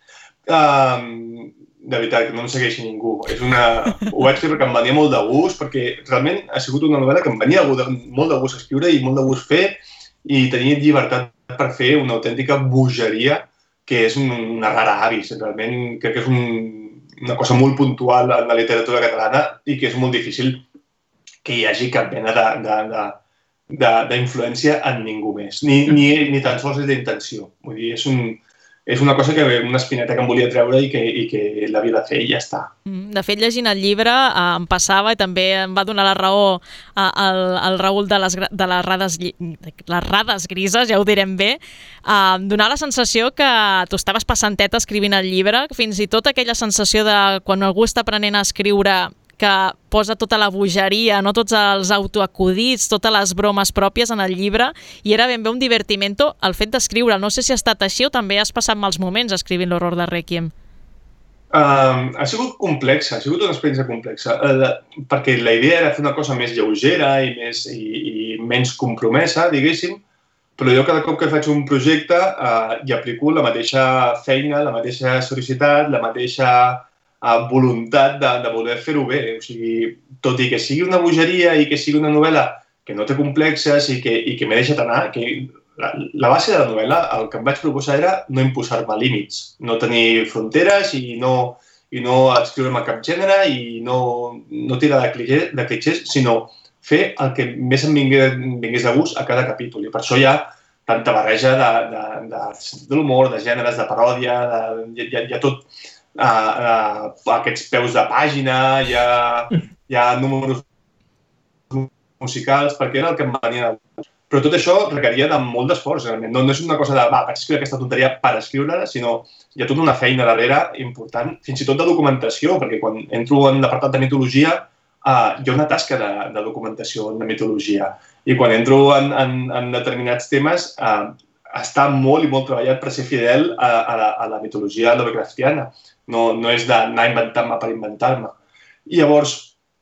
De veritat, que no em segueixi ningú. Ho vaig fer perquè em venia molt de gust, perquè realment ha sigut una novel·la que em venia molt de gust escriure i molt de gust fer i tenia llibertat per fer una autèntica bogeria que és una rara avis. Realment crec que és una cosa molt puntual en la literatura catalana i que és molt difícil que hi hagi cap mena d'influència en ningú més. Ni tan sols és d'intenció. Vull dir, és una cosa una espineta que em volia treure i que l'havia de fer i ja està. De fet, llegint el llibre em passava i també em va donar la raó al Raül de les rades grises, ja ho direm bé, donar la sensació que tu estaves passanteta escrivint el llibre, fins i tot aquella sensació de quan algú està aprenent a escriure que posa tota la bogeria, no tots els autoacudits, totes les bromes pròpies en el llibre, i era ben bé un divertimento el fet d'escriure. No sé si ha estat així o també has passat mals moments escrivint l'horror de Requiem. Ha sigut complexa, ha sigut una experiència complexa, perquè la idea era fer una cosa més lleugera i menys compromesa, diguéssim, però jo cada cop que faig un projecte hi aplico la mateixa feina, la mateixa seriositat, la mateixa voluntat de voler fer-ho bé. O sigui, tot i que sigui una bogeria i que sigui una novel·la que no té complexes i que m'he deixat anar, que la base de la novel·la, el que em vaig proposar era no imposar-me límits, no tenir fronteres i no adscriure'm a cap gènere i no tirar de clichés, sinó fer el que més em vingués de gust a cada capítol. I per això hi ha tanta barreja de l'humor, de gèneres, de paròdia, hi ha tot aquests peus de pàgina, hi ha hi ha números musicals, perquè era el que em venia. Però tot això requeria de molt d'esforç, realment. No és una cosa de, vaig escriure aquesta tonteria per escriure-la, sinó hi ha tota una feina darrere important, fins i tot de documentació, perquè quan entro en l'apartat de mitologia hi ha una tasca de documentació de mitologia. I quan entro en determinats temes està molt i molt treballat per ser fidel a la mitologia lovecraftiana. No és d'anar a inventar-me per inventar-me. I llavors,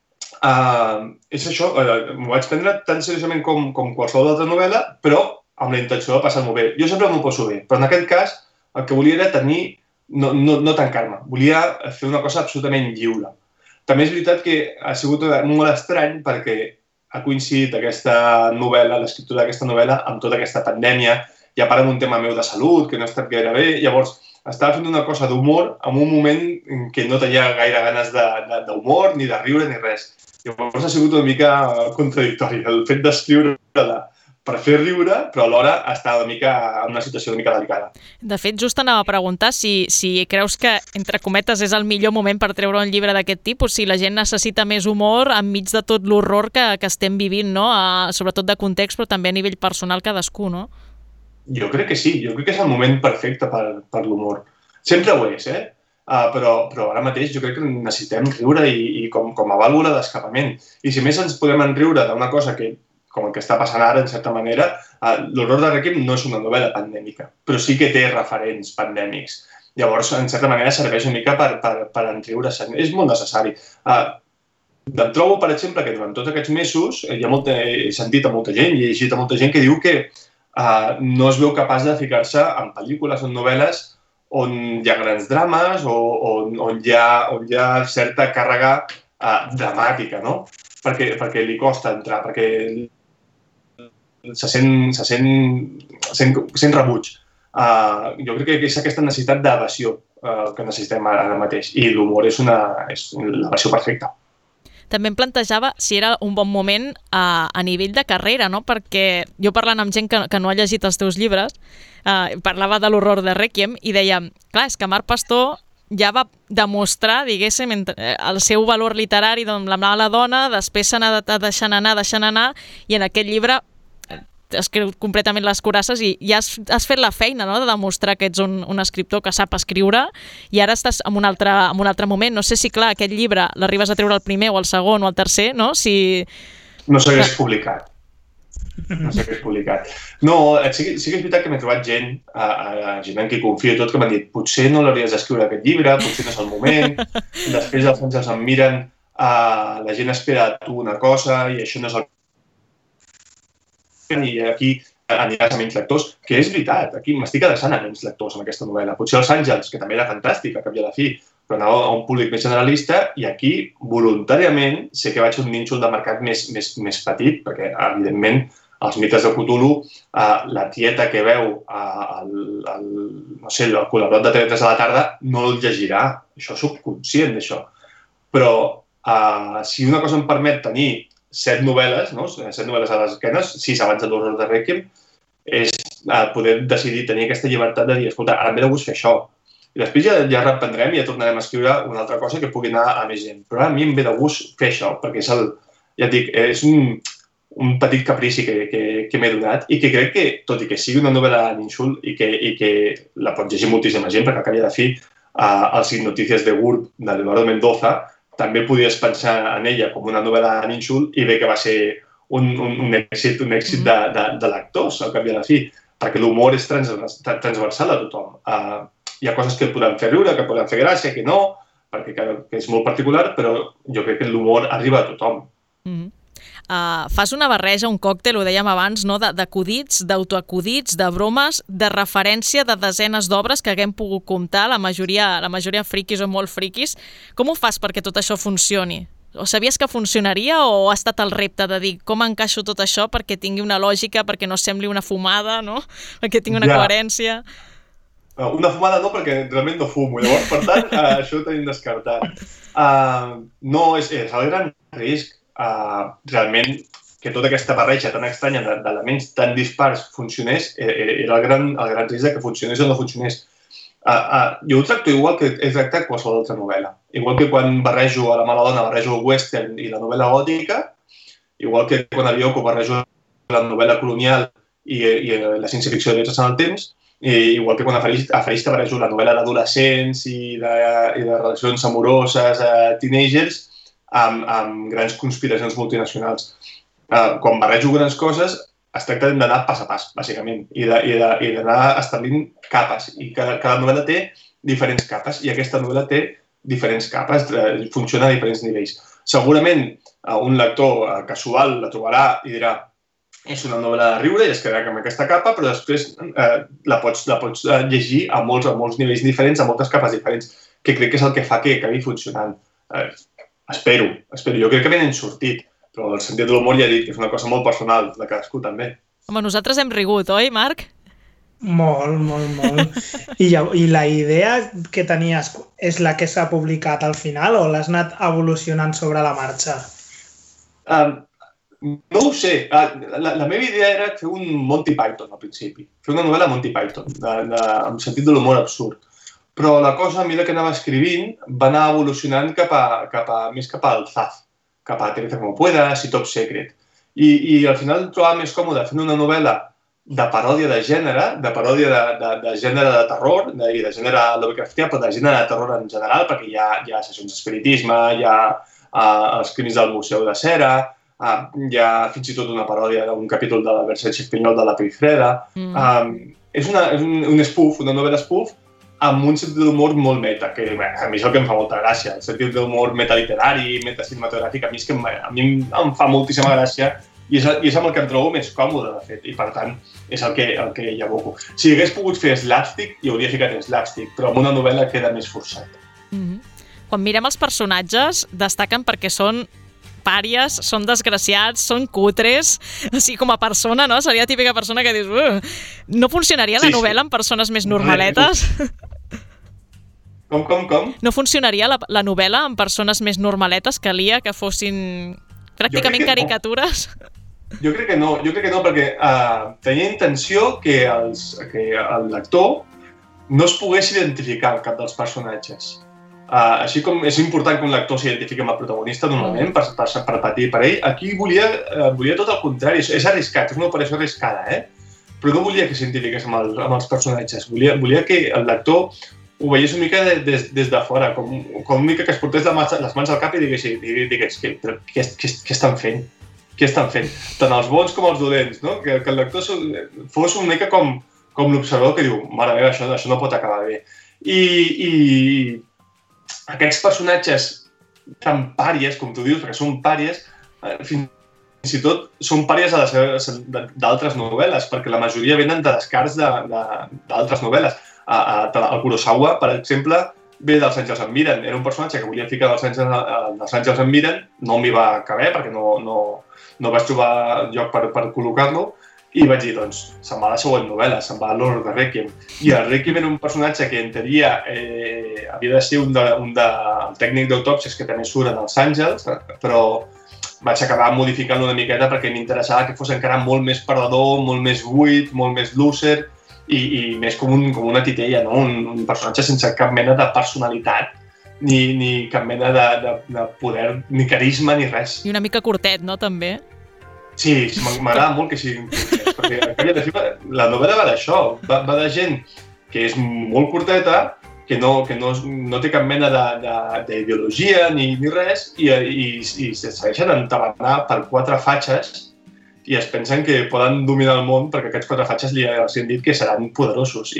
és això, m'ho vaig prendre tan seriosament com qualsevol altra novel·la, però amb la intenció de passar-m'ho bé. Jo sempre m'ho poso bé, però en aquest cas el que volia era tenir, no tancar-me, volia fer una cosa absolutament lliure. També és veritat que ha sigut molt estrany perquè ha coincidit aquesta novel·la, l'escriptura d'aquesta novel·la, amb tota aquesta pandèmia, i a part amb un tema meu de salut, que no ha estat gaire bé, llavors estava fent una cosa d'humor en un moment en què no tenia gaire ganes d'humor, ni de riure, ni res. Llavors ha sigut una mica contradictori el fet d'escriure-la per fer riure, però alhora està una mica en una situació una mica delicada. De fet, just anava a preguntar si creus que, entre cometes, és el millor moment per treure un llibre d'aquest tipus, si la gent necessita més humor enmig de tot l'horror que estem vivint, no? Sobretot de context, però també a nivell personal cadascú, no? Jo crec que sí, jo crec que és el moment perfecte per l'humor. Sempre ho és, però ara mateix jo crec que necessitem riure i com a vàlvula d'escapament. I si més ens podem enriure d'una cosa que, com el que està passant ara, en certa manera, l'horror de Requiem no és una novel·la pandèmica, però sí que té referents pandèmics. Llavors, en certa manera, serveix una mica per enriure-se. És molt necessari. Em trobo, per exemple, que durant tots aquests mesos he sentit a molta gent, he llegit a molta gent que diu que no es veu capaç de ficar-se en pel·lícules o en novel·les on hi ha grans drames o on hi ha certa càrrega dramàtica, no? Perquè li costa entrar, perquè se sent rebuig. Jo crec que és aquesta necessitat d'evasió que necessitem ara mateix i l'humor és l'evasió perfecta. També em plantejava si era un bon moment a nivell de carrera, no? Perquè jo parlant amb gent que no ha llegit els teus llibres, parlava de l'horror de Requiem i deia, clar, és que Marc Pastor ja va demostrar, diguéssim, el seu valor literari amb La mala dona, després s'ha anat deixant anar, i en aquest llibre escriu completament les curasses i ja has fet la feina, no?, de demostrar que ets un escriptor que sap escriure i ara estàs en un altre moment. No sé si, clar, aquest llibre l'arribes a treure el primer o el segon o el tercer, no? No s'hagués publicat. No, sí que és veritat que m'he trobat gent en qui confio i tot, que m'han dit potser no l'hauries d'escriure aquest llibre, potser no és el moment, després els àngels em miren, la gent espera a tu una cosa i això no és el i aquí aniràs a menys lectors, que és veritat, aquí m'estic adreçant a menys lectors en aquesta novel·la. Potser Els àngels, que també era fantàstic, a cap i a la fi, però anava a un públic més generalista i aquí, voluntàriament, sé que vaig a un nínxol de mercat més petit, perquè, evidentment, els mites de Cthulhu, la tieta que veu el col·laborat de TV3 a la tarda no el llegirà. Això soc conscient d'això. Però si una cosa em permet tenir 7 novel·les, no? 7 novel·les a les esquenes, 6 abans de l'horror de Requiem, és poder decidir tenir aquesta llibertat de dir, escolta, ara em ve de gust fer això. I després ja reprendrem i ja tornarem a escriure una altra cosa que pugui anar a més gent. Però ara a mi em ve de gust fer això, perquè és ja et dic, és un petit caprici que m'he donat i que crec que, tot i que sigui una novel·la nínxol i que la pot llegir moltíssima gent, perquè al cap i a la fi els 5 notícies de GURB de Leonardo Mendoza també podies pensar en ella com una novel·la nínxol i bé que va ser un èxit de lectors, al cap i a la fi, perquè l'humor és transversal a tothom. Hi ha coses que et poden fer riure, que poden fer gràcia, que no, perquè és molt particular, però jo crec que l'humor arriba a tothom. Fas una barreja, un còctel, ho dèiem abans, no? d'acudits, d'autoacudits, de bromes, de referència de desenes d'obres que haguem pogut comptar, la majoria friquis o molt friquis. Com ho fas perquè tot això funcioni? O sabies que funcionaria o ha estat el repte de dir com encaixo tot això perquè tingui una lògica, perquè no sembli una fumada, no? Perquè tingui una coherència? Una fumada no, perquè realment no fumo. Llavors, per tant, això ho tenim descartat. No, és el gran risc. Realment que tota aquesta barreja tan estranya d'elements tan dispars funcionés era el gran risc que funcionés o no funcionés. Jo ho tracto igual que he tractat qualsevol altra novel·la. Igual que quan barrejo a La mala dona, barrejo el western i la novel·la gòtica, igual que quan a Bioko barrejo la novel·la colonial i la ciència-ficció de viatges en el temps, igual que quan a Farista barrejo la novel·la d'adolescents i de relacions amoroses a teenagers amb grans conspiracions multinacionals. Quan barrejo grans coses, es tracta d'anar pas a pas, bàsicament, i d'anar establint capes. I cada novel·la té diferents capes, i aquesta novel·la té diferents capes, funciona a diferents nivells. Segurament un lector casual la trobarà i dirà és una novel·la de riure i es quedarà amb aquesta capa, però després la pots llegir a molts nivells diferents, a moltes capes diferents, que crec que és el que fa que acabi funcionant. Espero. Jo crec que ben sortit, però el sentit de l'humor ja he dit que és una cosa molt personal de cadascú també. Home, nosaltres hem rigut, oi, Marc? Molt. I la idea que tenies és la que s'ha publicat al final o l'has anat evolucionant sobre la marxa? No ho sé. La meva idea era fer un Monty Python al principi. Fer una novel·la Monty Python, amb sentit de l'humor absurd. Però la cosa, a mesura que anava escrivint, va anar evolucionant més cap al Zaz, cap a Teresa como puedas i Top Secret. I al final em trobava més còmode fent una novel·la de paròdia de gènere, de terror, i de gènere Lovecraftià, però de gènere de terror en general, perquè hi ha sessions d'espiritisme, hi ha els crims del Museu de Cera, hi ha fins i tot una paròdia d'un capítol de la versió espanyol de La Pifreda. És un spoof, una novel·la spoof, amb un sentit d'humor molt meta, que a mi és el que em fa molta gràcia. El sentit d'humor metaliterari, metacinematogràfic, a mi em fa moltíssima gràcia i és amb el que em trobo més còmode, de fet, i per tant és el que hi aboco. Si hagués pogut fer slapstick, hi hauria ficat slapstick, però amb una novel·la queda més forçat. Quan mirem els personatges, destaquen perquè són pàries, són desgraciats, són cutres, així com a persona, no? Seria la típica persona que dius no funcionaria la novel·la amb persones més normaletes? Com? No funcionaria la novel·la amb persones més normaletes? Calia que fossin pràcticament caricatures? Jo crec que no, perquè tenia intenció que el lector no es pogués identificar amb cap dels personatges. Així com és important que un lector s'identifiqui amb el protagonista normalment per patir per ell, aquí volia tot el contrari. És arriscat, és una operació arriscada, però no volia que s'identifiqués amb els personatges. Volia que el lector ho veiés una mica des de fora, com una mica que es portés les mans al cap i digués què estan fent? Què estan fent? Tant els bons com els dolents, no? Que el lector fos una mica com l'observador que diu mare meva, això no pot acabar bé. I aquests personatges tan pàries, com tu dius, perquè són pàries, fins i tot són pàries d'altres novel·les, perquè la majoria venen de descarts d'altres novel·les. El Kurosawa, per exemple, ve dels Àngels em miren. Era un personatge que volia ficar dels Àngels em miren, no m'hi va caber perquè no vaig trobar lloc per col·locar-lo, i vaig dir, doncs, se'n va a la següent novel·la, se'n va a l'Horror de Requiem. I el Requiem era un personatge que, en teoria, havia de ser un tècnic d'autòpsies que també surt en els Àngels, però vaig acabar modificant una miqueta perquè m'interessava que fos encara molt més perdedor, molt més buit, molt més lúcer i més com una titella, no? Un personatge sense cap mena de personalitat ni cap mena de poder, ni carisma, ni res. I una mica curtet, no, també? Sí, m'agrada molt que siguin curtets, perquè la novel·la va d'això, va de gent que és molt curteta, que no té cap mena d'ideologia ni res, i se segueixen entabanar per 4 fatxes i es pensen que poden dominar el món perquè aquests 4 fatxes li han dit que seran poderosos,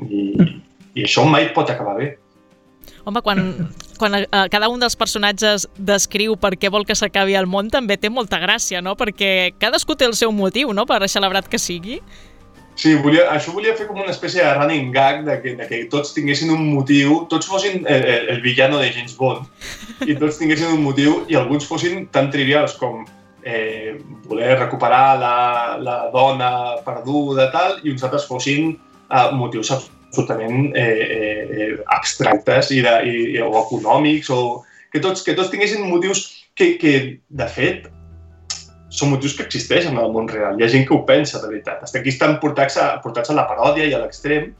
i això mai pot acabar bé. Home, quan cada un dels personatges descriu per què vol que s'acabi el món, també té molta gràcia, no? Perquè cadascú té el seu motiu, no?, per celebrat que sigui. Sí, això volia fer com una espècie de running gag de que tots tinguessin un motiu, tots fossin el villano de James Bond, i tots tinguessin un motiu i alguns fossin tan trivials com voler recuperar la dona perduda tal, i uns altres fossin motius absolutament abstractes o econòmics, o que tots tinguessin motius que de fet, són motius que existeixen en el món real. Hi ha gent que ho pensa, de veritat. Aquí estan portats a la paròdia i a l'extrem,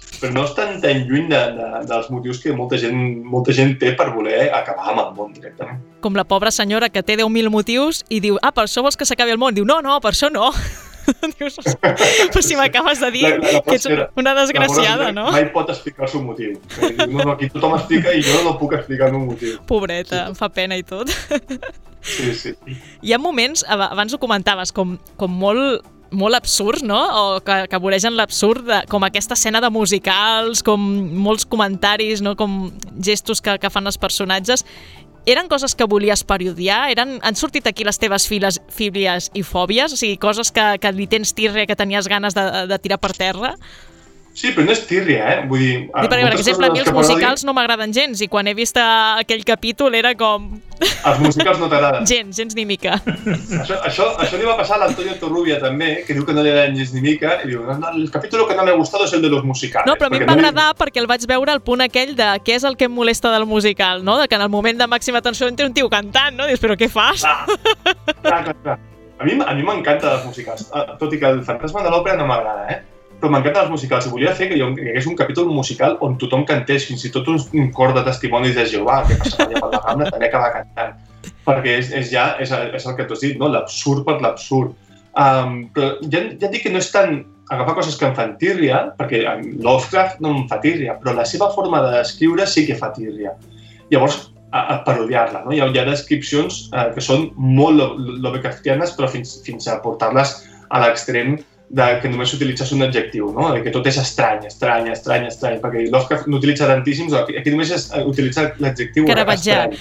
però no estan tan lluny dels motius que molta gent té per voler acabar amb el món directament. Com la pobra senyora que té 10.000 motius i diu, per això vols que s'acabi el món? Diu, no, per això no. Dius, però si m'acabes de dir que ets una desgraciada, no? Mai pot explicar el seu motiu. No, aquí tothom explica i jo no puc explicar el meu motiu. Pobreta, em fa pena i tot. Sí. Hi ha moments, abans ho comentaves, com molt absurds, no? O que voregen l'absurd, com aquesta escena de musicals, com molts comentaris, no? Com gestos que fan els personatges. Eren coses que volies parodiar? Han sortit aquí les teves fílies i fòbies? O sigui, coses que li tens tírria, que tenies ganes de tirar per terra? Sí, però no és tírria, Vull dir... Per exemple, a mi els musicals no m'agraden gens i quan he vist aquell capítol era com... Els musicals no t'agraden? Gens ni mica. Això li va passar a l'Antonio Torrubia també, que diu que no li agraden gens ni mica, i diu, el capítol que no m'ha gustat és el de los musicals. No, però a mi em va agradar perquè el vaig veure al punt aquell de què és el que em molesta del musical, no? De que en el moment de màxima tensió entra un tio cantant, no? Dius, però què fas? Clar. A mi m'encanta els musicals, tot i que el fantasma de l'òpera no m'agrada, però m'encanten els musicals. I volia fer que hi hagués un capítol musical on tothom cantés, fins i tot un cor de testimonis de Jehovà, que passava allà per la Rambla, també acaba cantant. Perquè és el que tu has dit, no? L'absurd per l'absurd. Però ja dic que no és tant agafar coses que em fan tírria, perquè Lovecraft no em fa tírria, però la seva forma d'escriure sí que fa tírria. Llavors, a parodiar-la, no? Hi ha descripcions que són molt Lovecraftianes, però fins a portar-les a l'extrem que només s'utilitzes un adjectiu, no? Que tot és estrany, perquè Lovecraft no utilitza tantíssims, aquí només utilitza l'adjectiu estrany.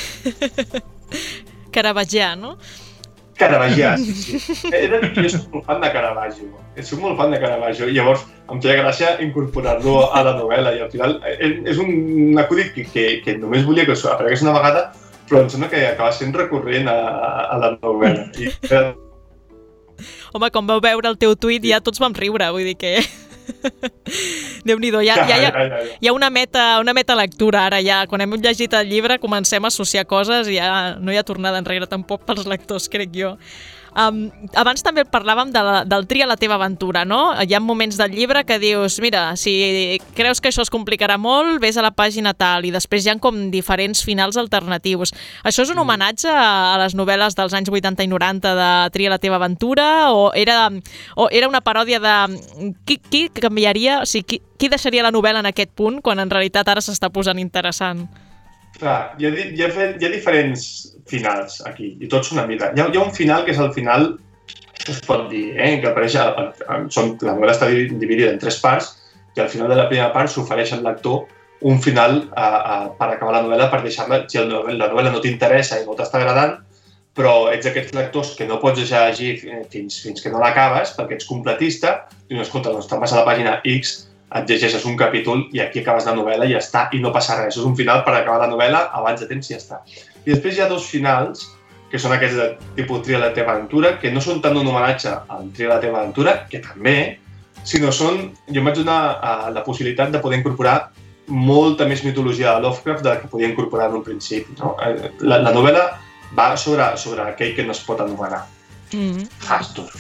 Caravaggio, no? Caravaggio, sí. He de dir que jo soc molt fan de Caravaggio. Llavors em feia gràcia incorporar-lo a la novel·la i al final és un acudit que només volia que aparegués una vegada, però em sembla que acaba sent recurrent a la novel·la. Home, com vau veure el teu tuit ja tots vam riure, vull dir que... Déu-n'hi-do, hi ha una meta lectura ara ja. Quan hem llegit el llibre comencem a associar coses i ja no hi ha tornada enrere tampoc pels lectors, crec jo. Abans també parlàvem del Tria la teva aventura, no? Hi ha moments del llibre que dius, mira, si creus que això es complicarà molt, vés a la pàgina tal, i després hi ha com diferents finals alternatius. Això és un homenatge a les novel·les dels anys 80 i 90 de Tria la teva aventura, o era una paròdia de qui canviaria, o sigui, qui deixaria la novel·la en aquest punt, quan en realitat ara s'està posant interessant? Clar, hi ha diferents finals aquí, i tots són a mida. Hi ha un final que és el final, es pot dir, que apareix... La novel·la està dividida en 3 parts, i al final de la primera part s'ofereix al lector un final per acabar la novel·la, per deixar-la, si la novel·la no t'interessa i no t'està agradant, però ets d'aquests lectors que no pots deixar llegir fins que no l'acabes, perquè ets completista, i no, escolta, doncs te'n vas a la pàgina X, et llegeixes un capítol i aquí acabes la novel·la i ja està, i no passa res. És un final per acabar la novel·la abans de temps i ja està. I després hi ha 2 finals, que són aquests de tipus Tria la teva aventura, que no són tant un homenatge al Tria la teva aventura, que també, sinó són... Jo em vaig donar la possibilitat de poder incorporar molta més mitologia de Lovecraft de la que podia incorporar en un principi. No? La novel·la va sobre aquell que no es pot anomenar. Hastur.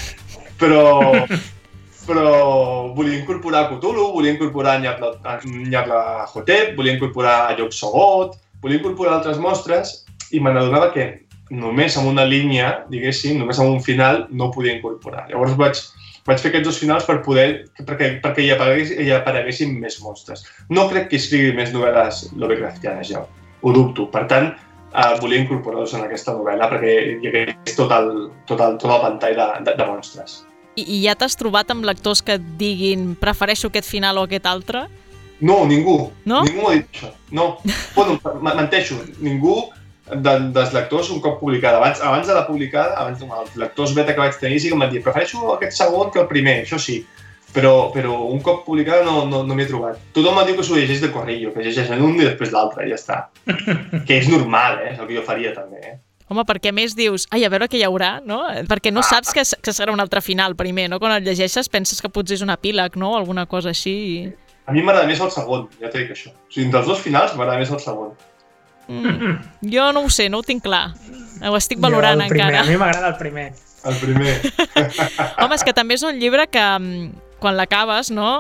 Però volia incorporar Cthulhu, volia incorporar Nyarlathotep, volia incorporar a Yog-Sothoth, volia incorporar altres mostres i me n'adonava que només amb una línia, diguéssim, només amb un final no ho podia incorporar. Llavors vaig fer aquests 2 finals perquè hi apareguessin més mostres. No crec que escrigui més novel·les Lovecraftianes, ja ho dubto. Per tant, volia incorporar-los en aquesta novel·la perquè hi hagués tot el ventall de monstres. I ja t'has trobat amb lectors que et diguin prefereixo aquest final o aquest altre? No, ningú. No? Ningú m'ha dit això. No. Bueno, menteixo. Ningú dels lectors un cop publicada. Abans de la publicada, els lectors beta que vaig tenir sí que em van dir prefereixo aquest segon que el primer, això sí. Però un cop publicada no m'hi he trobat. Tothom em diu que s'ho llegeix de corrillo, que llegeixen un i després l'altre i ja està. Que és normal, és el que jo faria també, Home, perquè més dius, a veure què hi haurà, no? Perquè no saps que serà un altre final primer, no? Quan el llegeixes penses que potser és un epíleg, no? Alguna cosa així. A mi m'agrada més el segon, ja t'he dit això. O sigui, dels 2 finals m'agrada més el segon. Jo no ho sé, no ho tinc clar. Ho estic valorant encara. A mi m'agrada el primer. El primer. Home, és que també és un llibre que quan l'acabes, no?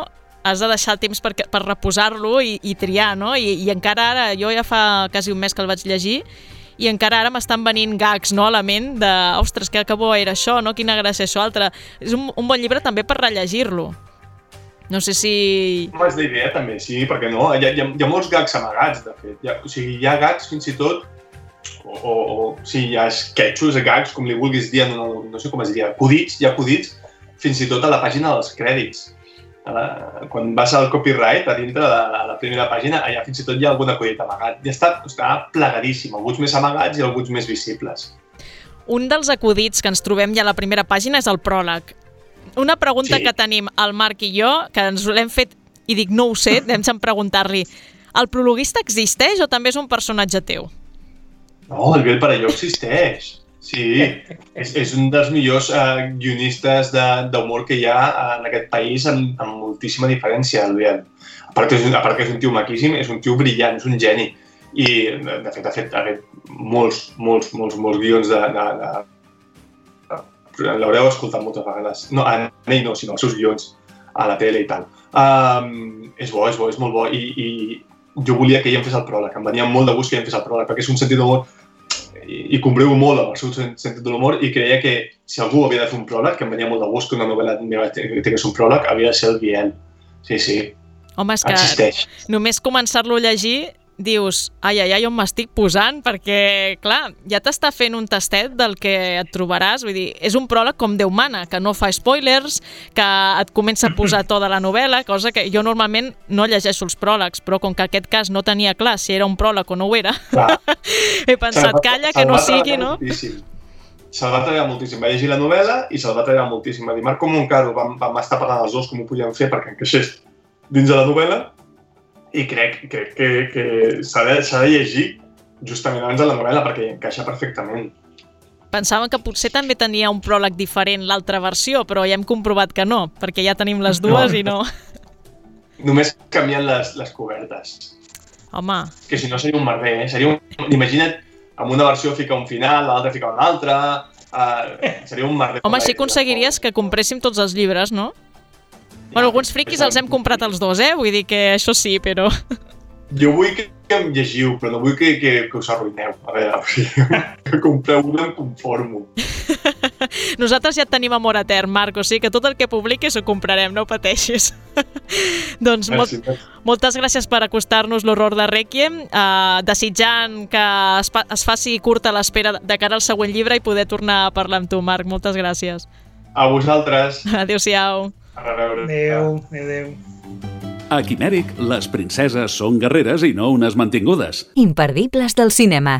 has de deixar temps per reposar-lo i triar, no? I encara ara, jo ja fa quasi un mes que el vaig llegir, i encara ara m'estan venint gags, no?, a la ment de, ostres, que bo era això, no?, quina gràcia això altre. És un bon llibre també per rellegir-lo. No sé si... És la idea també, sí, perquè no? Hi ha molts gags amagats, de fet. Hi ha gags fins i tot, hi ha sketchos, gags, com li vulguis dir, no sé com es diria, acudits, hi ha acudits fins i tot a la pàgina dels crèdits. Quan vas al copyright, a dintre de la primera pàgina, allà fins i tot hi ha algun acudit amagat. I està plegadíssim, alguns més amagats i alguns més visibles. Un dels acudits que ens trobem ja a la primera pàgina és el pròleg. Una pregunta que tenim el Marc i jo, que ens l'hem fet i dic no ho sé, hem de preguntar-li, el prologuista existeix o també és un personatge teu? No, el Biel Perelló existeix. Sí, és un dels millors guionistes d'humor que hi ha en aquest país amb moltíssima diferència, el Biel. A part que és un tio maquíssim, és un tio brillant, és un geni. I, de fet, ha fet molts guions l'haureu escoltat moltes vegades. No, en ell no, sinó els seus guions a la tele i tal. És bo, és molt bo. I jo volia que ell em fes el pròleg, em venia molt de gust que ell em fes el pròleg, perquè és un sentit d'humor i comprego molt amb el seu sentit de l'humor i creia que si algú havia de fer un pròleg, que em venia molt de gust que una novel·la meva tingués un pròleg, havia de ser el Biel. Sí. Home, és que existeix. Només començar-lo a llegir dius, ai, on m'estic posant? Perquè, clar, ja t'està fent un tastet del que et trobaràs. Vull dir, és un pròleg com Déu mana, que no fa spoilers, que et comença a posar to de la novel·la, cosa que jo normalment no llegeixo els pròlegs, però com que aquest cas no tenia clar si era un pròleg o no ho era, he pensat, calla, que no sigui, no? Se'l va treballar moltíssim. Va llegir la novel·la i se'l va treballar moltíssim. Va dir, Marc com un caro, vam estar parlant els dos com ho podíem fer perquè encaixés dins de la novel·la. I crec que s'ha de llegir justament abans de la novel·la perquè hi encaixa perfectament. Pensàvem que potser també tenia un pròleg diferent l'altra versió, però ja hem comprovat que no, perquè ja tenim les dues i no. Només canvien les cobertes. Home. Que si no seria un merder, imagina't, amb una versió fica un final, l'altra fica una altra, seria un merder. Home, així aconseguiries que compréssim tots els llibres, no? Bueno, alguns friquis els hem comprat els dos, vull dir que això sí, però... Jo vull que em llegiu, però no vull que us arruïneu. A veure, que compreu una em conformo. Nosaltres ja et tenim amor etern, Marc, o sigui que tot el que publiquis ho comprarem, no pateixis. Doncs moltes gràcies per acostar-nos l'horror de Rèquiem, desitjant que es faci curta l'espera de cara al següent llibre i poder tornar a parlar amb tu, Marc. Moltes gràcies. A vosaltres. Adéu-siau. Adéu. A Quimèric, les princeses són guerreres i no unes mantingudes. Imperdibles del cinema.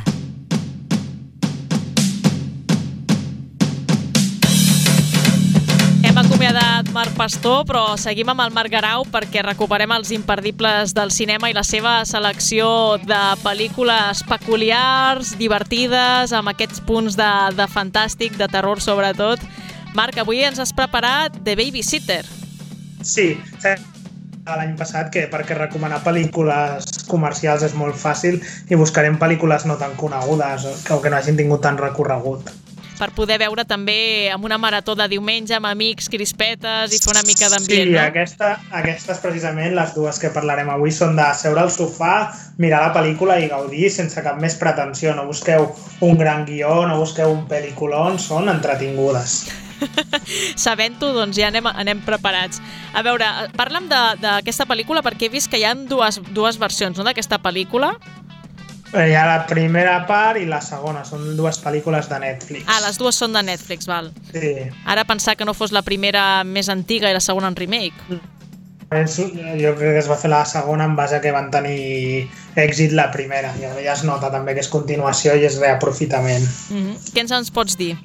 Hem acomiadat Marc Pastor, però seguim amb el Marc Garau perquè recuperem els imperdibles del cinema i la seva selecció de pel·lícules peculiars, divertides, amb aquests punts de fantàstic, de terror sobretot. Marc, avui ens has preparat The Babysitter. Sí, l'any passat perquè recomanar pel·lícules comercials és molt fàcil i buscarem pel·lícules no tan conegudes o que no hagin tingut tant recorregut. Per poder veure també amb una marató de diumenge amb amics, crispetes i fer una mica d'ambient, no? Sí, aquestes precisament, les dues que parlarem avui, són de seure al sofà, mirar la pel·lícula i gaudir sense cap més pretensió. No busqueu un gran guió, no busqueu un pel·lículon, són entretingudes. Sabent-ho, doncs ja anem preparats. A veure, parla'm d'aquesta pel·lícula perquè he vist que hi ha dues versions, no, d'aquesta pel·lícula. Hi ha la primera part i la segona, són dues pel·lícules de Netflix. Les dues són de Netflix, val. Sí. Ara pensar que no fos la primera més antiga i la segona en remake. Jo crec que es va fer la segona en base a que van tenir èxit la primera. Ja es nota també que és continuació i és reaprofitament. Què ens pots dir?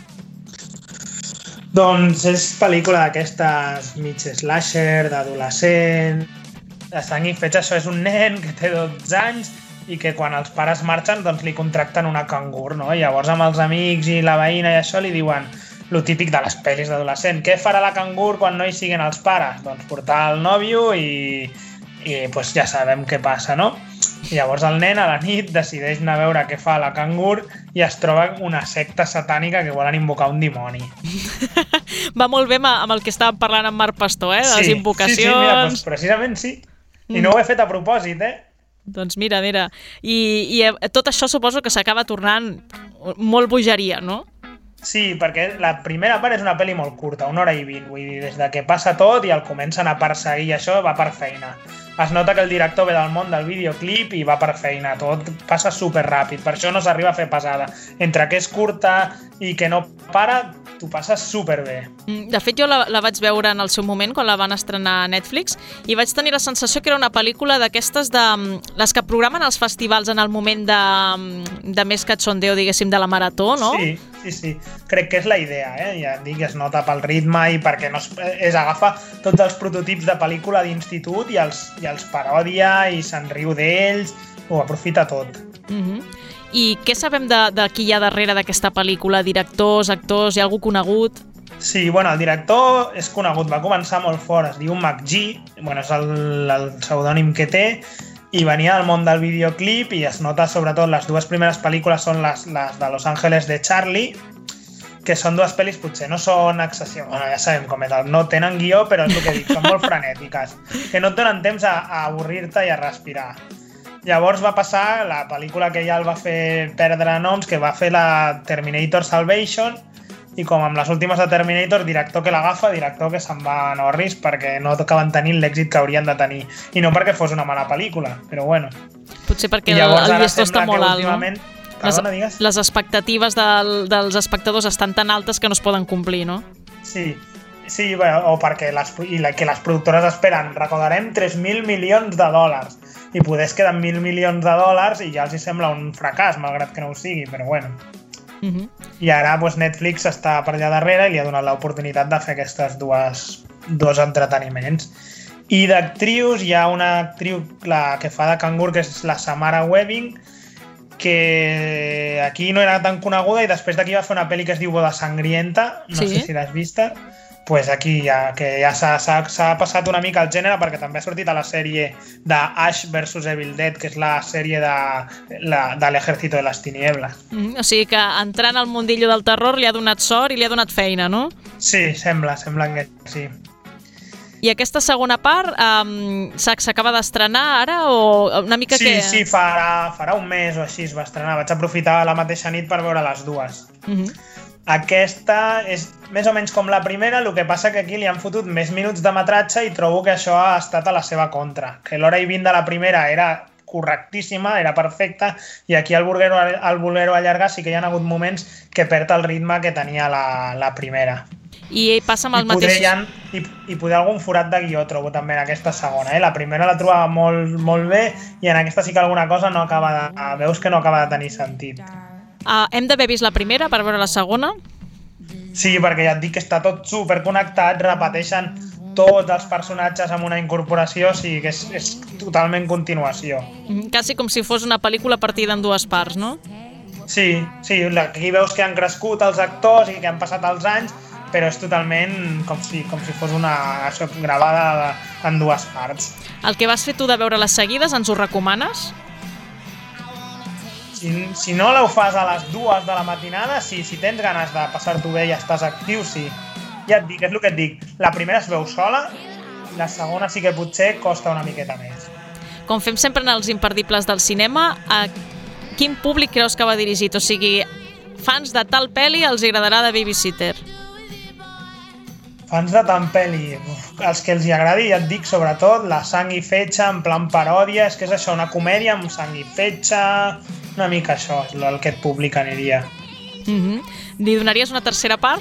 Doncs és pel·lícula d'aquestes mig slasher, d'adolescent. Estan fets això, és un nen que té 12 anys i que quan els pares marxen doncs li contracten una cangur, no? I llavors amb els amics i la veïna i això li diuen lo típic de les pel·lis d'adolescent. Què farà la cangur quan no hi siguin els pares? Doncs portar el nòvio i pues ja sabem què passa, no? I llavors el nen a la nit decideix anar a veure què fa la cangur i es troba una secta satànica que volen invocar un dimoni. Va molt bé amb el que estàvem parlant amb Marc Pastor, de les invocacions. Sí, mira, doncs precisament sí. I no ho he fet a propòsit, Doncs mira. I tot això suposo que s'acaba tornant molt bogeria, no? Sí, perquè la primera part és una pel·li molt curta, 1 hora i 20, vull dir, des de que passa tot i el comencen a perseguir, això va per feina. Es nota que el director ve del món del videoclip i va per feina, tot passa superràpid, per això no s'arriba a fer pesada. Entre que és curta i que no para, t'ho passes superbé. De fet, jo la vaig veure en el seu moment, quan la van estrenar a Netflix, i vaig tenir la sensació que era una pel·lícula d'aquestes les que programen als festivals en el moment de més cachondeo, diguéssim, de la marató, no? Sí. Crec que és la idea, ja et dic, es nota pel ritme i perquè no és agafar tots els prototips de pel·lícula d'institut i els paròdia i se'n riu d'ells, ho aprofita tot. I què sabem de qui hi ha darrere d'aquesta pel·lícula? Directors, actors, hi ha algú conegut? Sí, bueno, el director és conegut, va començar molt fort, es diu McG, bueno, és el pseudònim que té, i venia del món del videoclip i es nota sobretot les dues primeres pel·lícules són les de Los Ángeles de Charlie, que són dues pel·lis, potser no són excessives, bueno, ja sabem com és, no tenen guió, però és el que dic, són molt frenètiques, que no et donen temps a avorrir-te i a respirar. Llavors va passar la pel·lícula que ja el va fer perdre noms, que va fer la Terminator Salvation, i com amb les últimes de Terminator, director que l'agafa, director que se'n va a Norris perquè no acaben tenint l'èxit que haurien de tenir. I no perquè fos una mala pel·lícula, però bueno. Potser perquè el llistó està molt alt, no? Perdona, digues? Les expectatives dels espectadors estan tan altes que no es poden complir, no? Sí, bueno, o perquè que les productores esperen, recordarem, 3.000 milions de dòlars i poder es queden 1.000 milions de dòlars i ja els hi sembla un fracàs, malgrat que no ho sigui, però bueno. I ara Netflix està per allà darrere i li ha donat l'oportunitat de fer aquestes dos entreteniments. I d'actrius hi ha una actriu la que fa de cangur, que és la Samara Webbing, que aquí no era tan coneguda i després d'aquí va fer una pel·li que es diu Boda Sangrienta, no sé si l'has vista, pues aquí ja s'ha passat una mica el gènere perquè també ha sortit a la sèrie de Ash vs Evil Dead, que és la sèrie de l'Ejército de les Tinieblas. O sigui que entrant al mundillo del terror li ha donat sort i li ha donat feina, no? Sí, sembla que sí. I aquesta segona part s'acaba d'estrenar ara o una mica que... Sí, farà un mes o així es va estrenar. Vaig aprofitar la mateixa nit per veure les dues. Aquesta és més o menys com la primera, el que passa que aquí li han fotut més minuts de metratge i trobo que això ha estat a la seva contra. Que l'hora i 20 de la primera era correctíssima, era perfecta, i aquí al voler-ho allargar sí que hi ha hagut moments que perd el ritme que tenia la primera. I passa amb el mateix... I poder algun forat de guió trobo també en aquesta segona. La primera la trobava molt bé i en aquesta sí que alguna cosa veus que no acaba de tenir sentit. Hem d'haver vist la primera per veure la segona? Sí, perquè ja et dic que està tot superconnectat, repeteixen tots els personatges amb una incorporació, o sigui que és totalment continuació. Quasi com si fos una pel·lícula partida en dues parts, no? Sí, aquí veus que han crescut els actors i que han passat els anys, però és totalment com si fos això gravada en dues parts. El que vas fer tu de veure les seguides, ens ho recomanes? Si no ho fas a les 2 de la matinada, sí, si tens ganes de passar-t'ho bé i estàs actiu, sí. Ja et dic, és el que et dic, la primera es veu sola i la segona sí que potser costa una miqueta més. Com fem sempre en els imperdibles del cinema, a quin públic creus que va dirigit? O sigui, fans de tal pel·li els agradarà de Babysitter? Fans de tant pel·li, els que els hi agradi, ja et dic, sobretot la sang i fetge en plan paròdia, és que és això, una comèdia amb sang i fetge, una mica això, és el que et públic aniria. Li donaries una tercera part?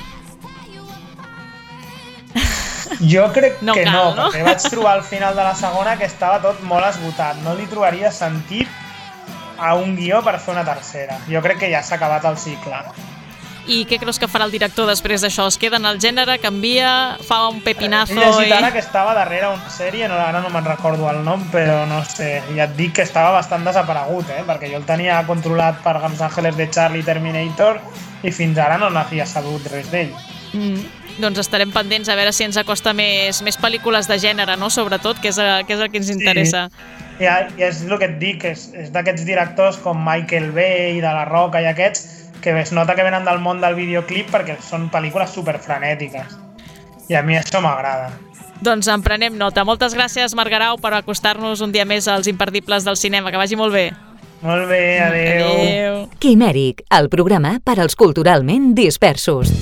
Jo crec que no, perquè vaig trobar al final de la segona que estava tot molt esgotat, no li trobaria sentit a un guió per fer una tercera, jo crec que ja s'ha acabat el cicle. I què creus que farà el director després d'això? Es queda en el gènere, canvia, fa un pepinazo... He llegit ara que estava darrere una sèrie, ara no me'n recordo el nom, però no sé, ja et dic que estava bastant desaparegut, perquè jo el tenia controlat per Los Ángeles de Charlie i Terminator i fins ara no n'havia sabut res d'ell. Doncs estarem pendents a veure si ens acosta més pel·lícules de gènere, no? Sobretot, que és el que ens interessa. I és el que et dic, és d'aquests directors com Michael Bay, de La Roca i aquests, que es nota que venen del món del videoclip perquè són pel·lícules superfrenètiques. I a mi això m'agrada. Doncs en prenem nota. Moltes gràcies, Marc Guerau, per acostar-nos un dia més als imperdibles del cinema. Que vagi molt bé. Molt bé, adéu. Adéu. Quimèric, el programa per als culturalment dispersos.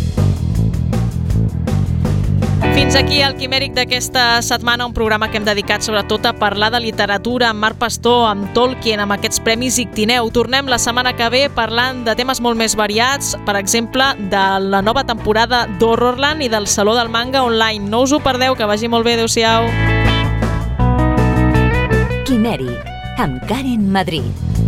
Fins aquí el Quimèric d'aquesta setmana, un programa que hem dedicat sobretot a parlar de literatura amb Marc Pastor, amb Tolkien, amb aquests premis Ictineu. Tornem la setmana que ve parlant de temes molt més variats, per exemple, de la nova temporada d'Horrorland i del Saló del Manga Online. No us ho perdeu, que vagi molt bé, adeu-siau. Quimèric, amb Karen Madrid.